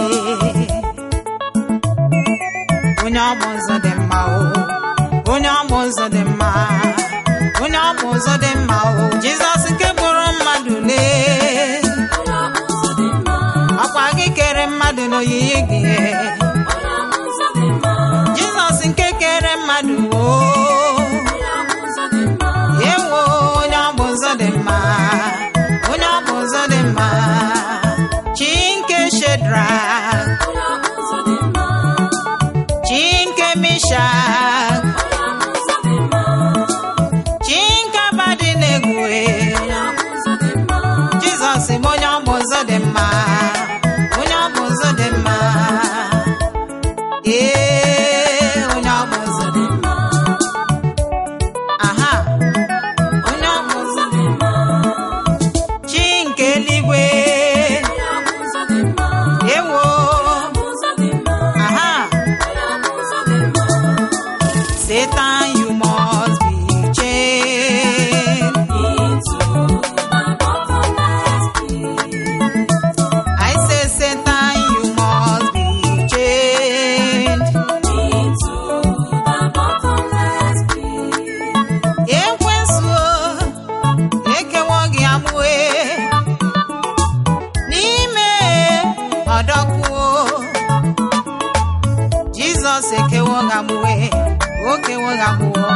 onye ọmụ ụzọ dị mma, onye ọmụ ụzọ dị mma, onye ọmụ ụzọ dị mma, Jizọs nke bụrụ mmadụ lee, ọkwa gị kere mmadụ n'oyiyi gị, Jizọs nke kere mmadụ, ewo onye ọmụ ụzọ dị mma, onye ọmụ ụzọ dị mma, chinke Shedrak, chinke Mishak, chinke Abednego, Jizọs m onye ọmụ ụzọ dị mma, onye ọmụ ụzọ dị mma, onye ọmụ ụzọ dị mma, aha, onye ọmụ ụzọ dị mma, chinke eluigwe, ewo, aha, Satan, you must be chained into the bottomless pit. I say, Satan, you must be chained into the bottomless pit. Ekwensu, ekewo gị amụe n'ime ọdọkụ, Jizọs ekewo gị amụe, okewo gị amụọ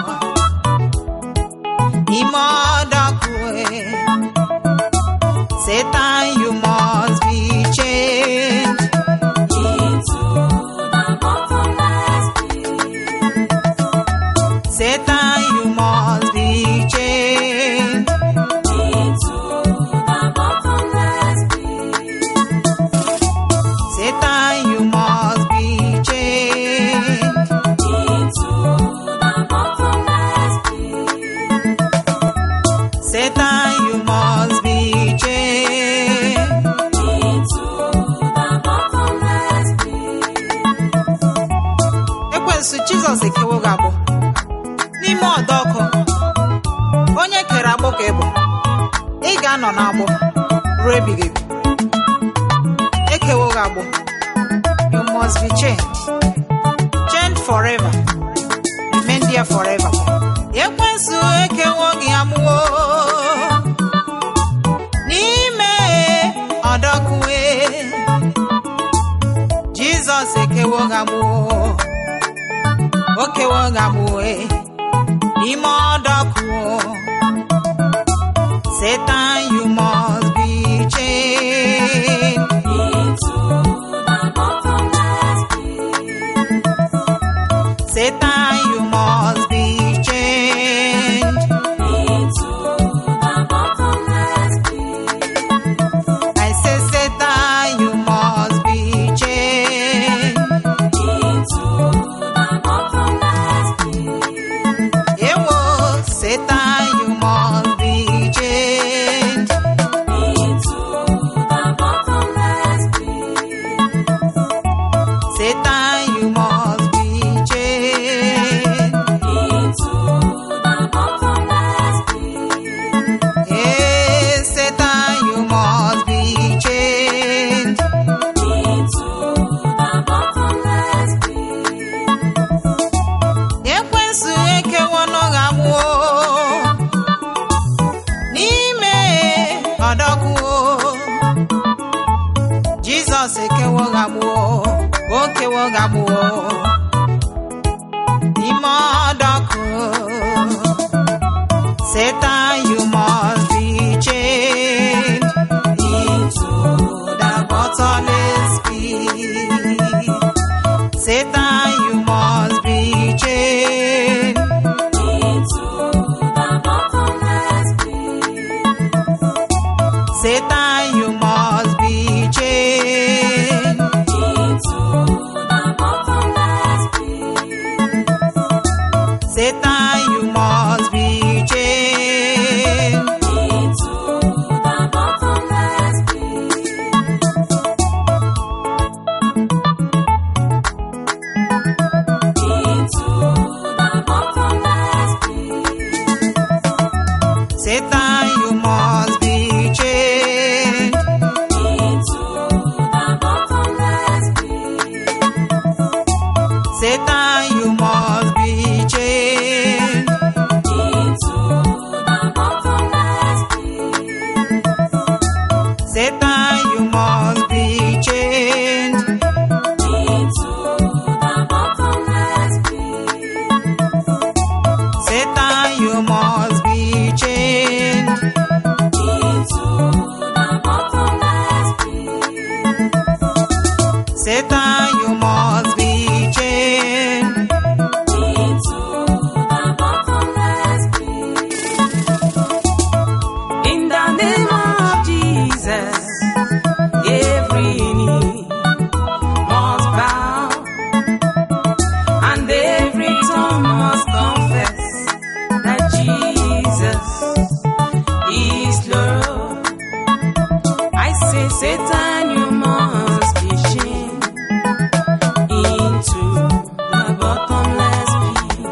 n'ime ọdọkụ, Satan, you must be chained into the bottomless pit. Satan, you must be chained into the bottomless pit. Satan, you must be chained into the bottomless pit. Satan, you must be chained into the bottomless pit. Ekwensu Jizọs ekewo gị agbụ n'ime ọdọ ọkụ, onye kere agbụ ka ị bụ, ị ga-anọ n'agbụ ruo ebighị ebi. Ekewo gị agbụ, you must be chained, chained forever, remain there forever. Ekwensu ekewo gị amụọ n'ime ọdọkụ, Jizọs ekewo gị amụọ, okewo gị amụọ n'ime ọdọkụ, Satan, you must be chained into the bottomless pit. Satan, you must be chained into the bottomless pit. I say, Satan, you must be chained into the bottomless pit. Ewo, Satan, you must be chained Jizọs ekewo gagbuo, o kewo gagbuo n'ime ọdọkụ. Satan, you must be chained into the bottomless pit. Satan, you must be chained into the bottomless pit. Satan, you must be chained into the bottomless pit. Satan, you must be chained into the bottomless pit. Into the bottomless pit. Satan, you must be chained into the bottomless pit. Satan, you must be chained into the bottomless pit. Satan, you must be chained into the bottomless pit. Satan, you must be chained into the bottomless pit. Satan, you must be chained into the bottomless pit. In the name of Jesus, every knee must bow and every tongue must confess that Jesus is Lord. I say, Satan, you must be chained into the bottomless pit.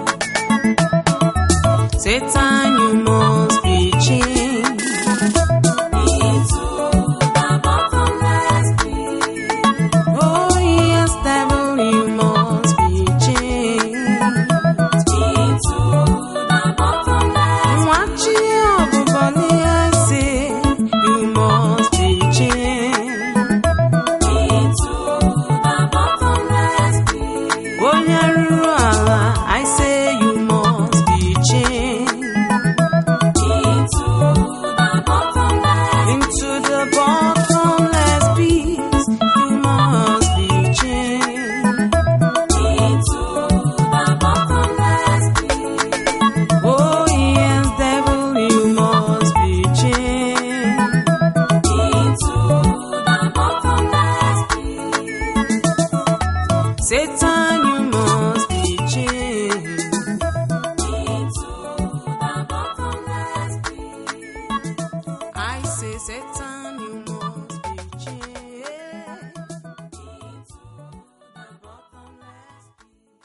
Satan, you must be chained into the bottomless pit. Oh yes, devil, you must be chained into the bottomless pit. Watch your body, I say, you must be chained into the bottomless pit. Oh Yaruala, I say you must be chained into the bottomless pit. You must be chained into the bottomless pit. Oh yes, devil, you must be chained into the bottomless pit. Satan, you must be chained into the bottomless pit. I say, Satan, you must be chained into the bottomless pit.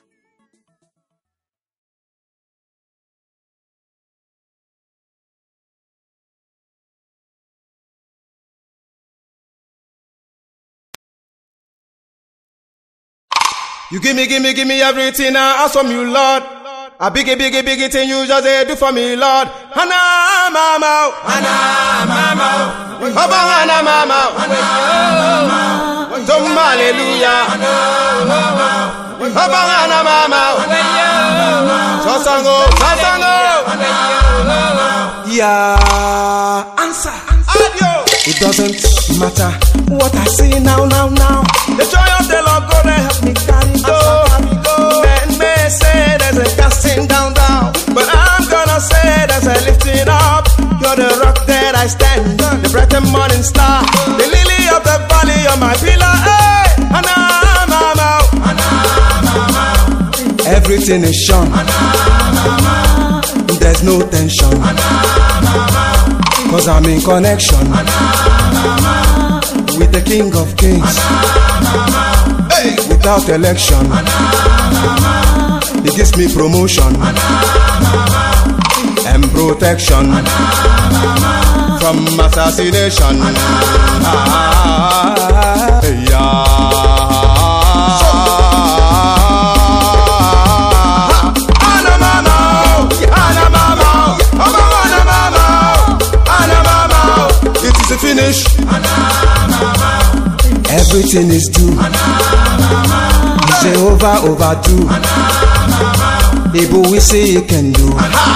You give me everything I ask from you, Lord. A biggie thing you just do for me, Lord. Hana mama, Baba hana mama, Tom hallelujah, Baba hana mama, Sasango, yeah, answer. It doesn't matter what I see now. The joy of the Lord gonna help me carry go. Men may say there's a casting down, but I'm gonna say there's a lifting up. You're the rock that I stand, the bright and morning star, the lily of the valley, you're my pillar. Hey, mama, everything is shown. There's no tension, cause I'm in connection with the King of Kings. Hey, without election, he gives me promotion and protection from assassination. It is a finish. Everything is due. Jehovah overdo. Ibu we say you can do.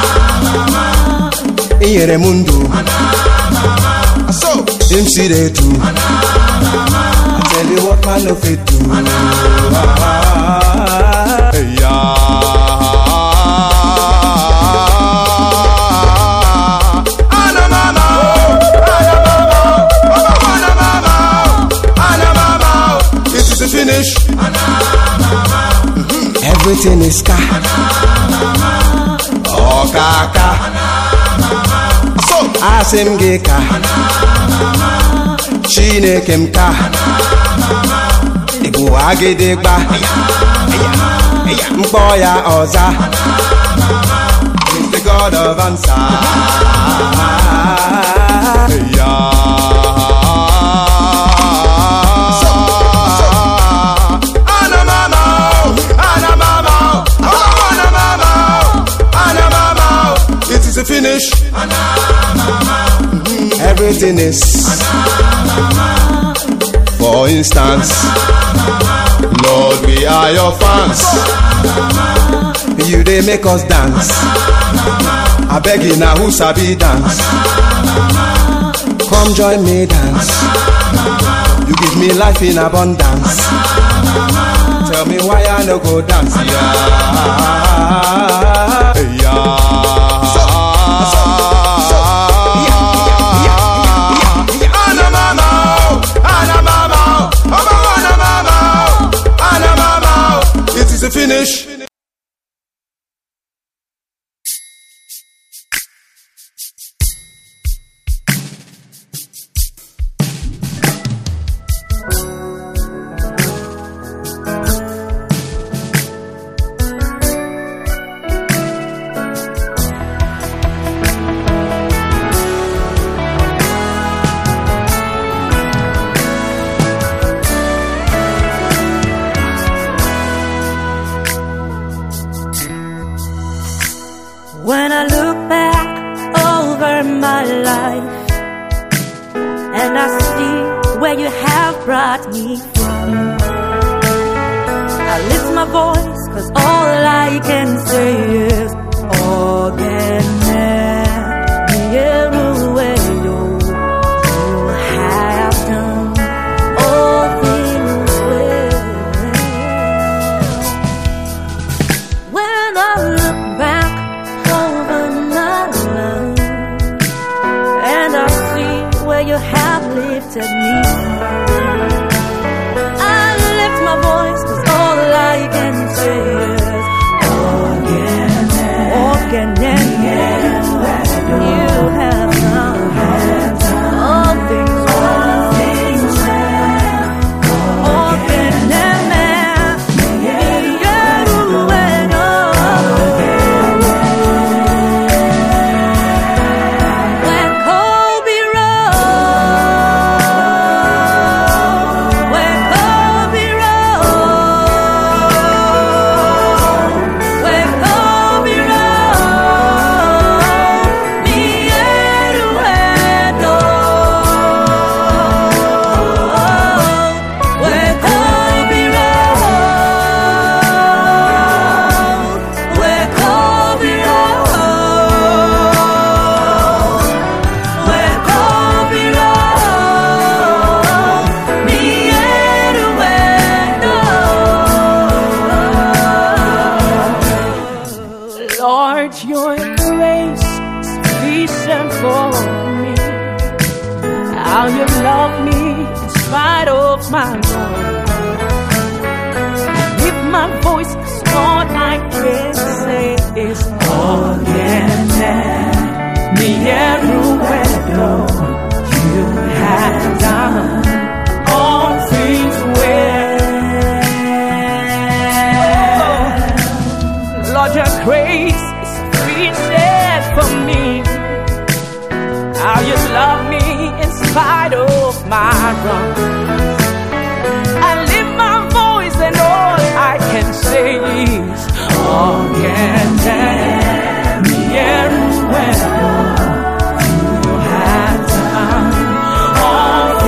Inyere mundo. So him see they do. I tell you what my love it do. Finish. Everything is ka. Oh kaka. So asim geka. Chineke mka. Ibu agidegba. Mkpo ya oza. He's the God of answer. Finish. Everything is. For instance, Lord, we are your fans. You they make us dance. I beg you now, who sabi dance? Come join me dance. You give me life in abundance. Tell me why I no go dance. It is a finish. When I look back over my life and I see where you have brought me from, I lift my voice, 'cause all I can say is you have done all things well. When I look back over my life and I see where you have lifted me, I lift my voice, 'cause all I can say is you have done all things Lord, your grace is sufficient for me. How you love me in spite of my wrong. Lift my voice, 'cause all I can say is me everywhere, Lord. You have done all things well. Lord, your grace is sufficient for me. How you love me in spite of my wrong. I lift my voice and all I can say is me everywhere, Lord. You have done all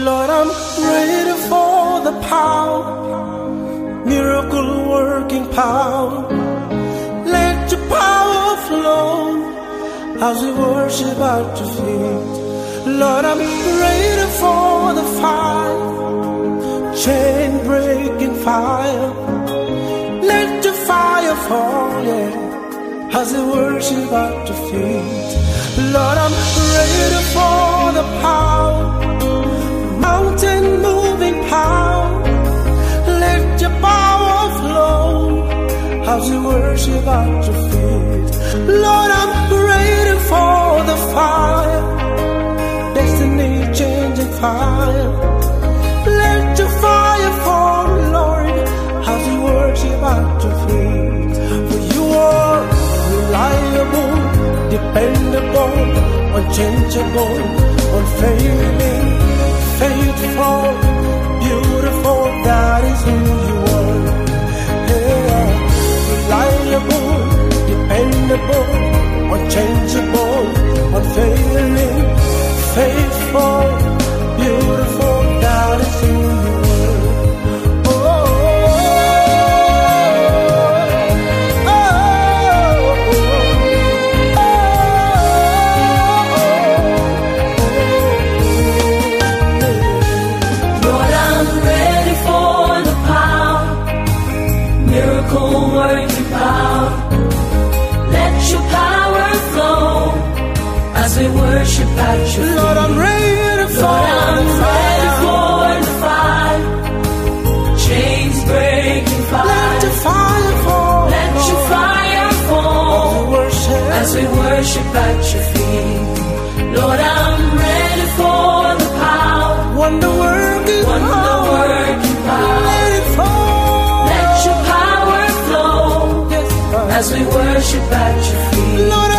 Lord, I'm ready for the power, miracle working power. Let your power flow as we worship at your feet. Lord, I'm ready for the fire, chain breaking fire. Let your fire fall, yeah, as we worship at your feet. Lord, I'm ready for the power, mountain moving power. Let your power flow as we worship at your feet. Lord, I'm ready for the fire, destiny changing fire. Let your fire fall, Lord, as we worship at your feet. For you are reliable, dependable, unchangeable, unfailing, faithful, beautiful. That is who you are. Yeah. Reliable, dependable, unchangeable, unfailing, faithful, beautiful. That is who you are. Worship at your feet. Lord, I'm ready for the fire. Chains breaking fire. Let your fire fall. Let your fire fall. As we worship at your feet. Lord, I'm ready for the power. Wonder working power. Let it fall. Let your power flow. Yes, as we worship at your feet. Lord,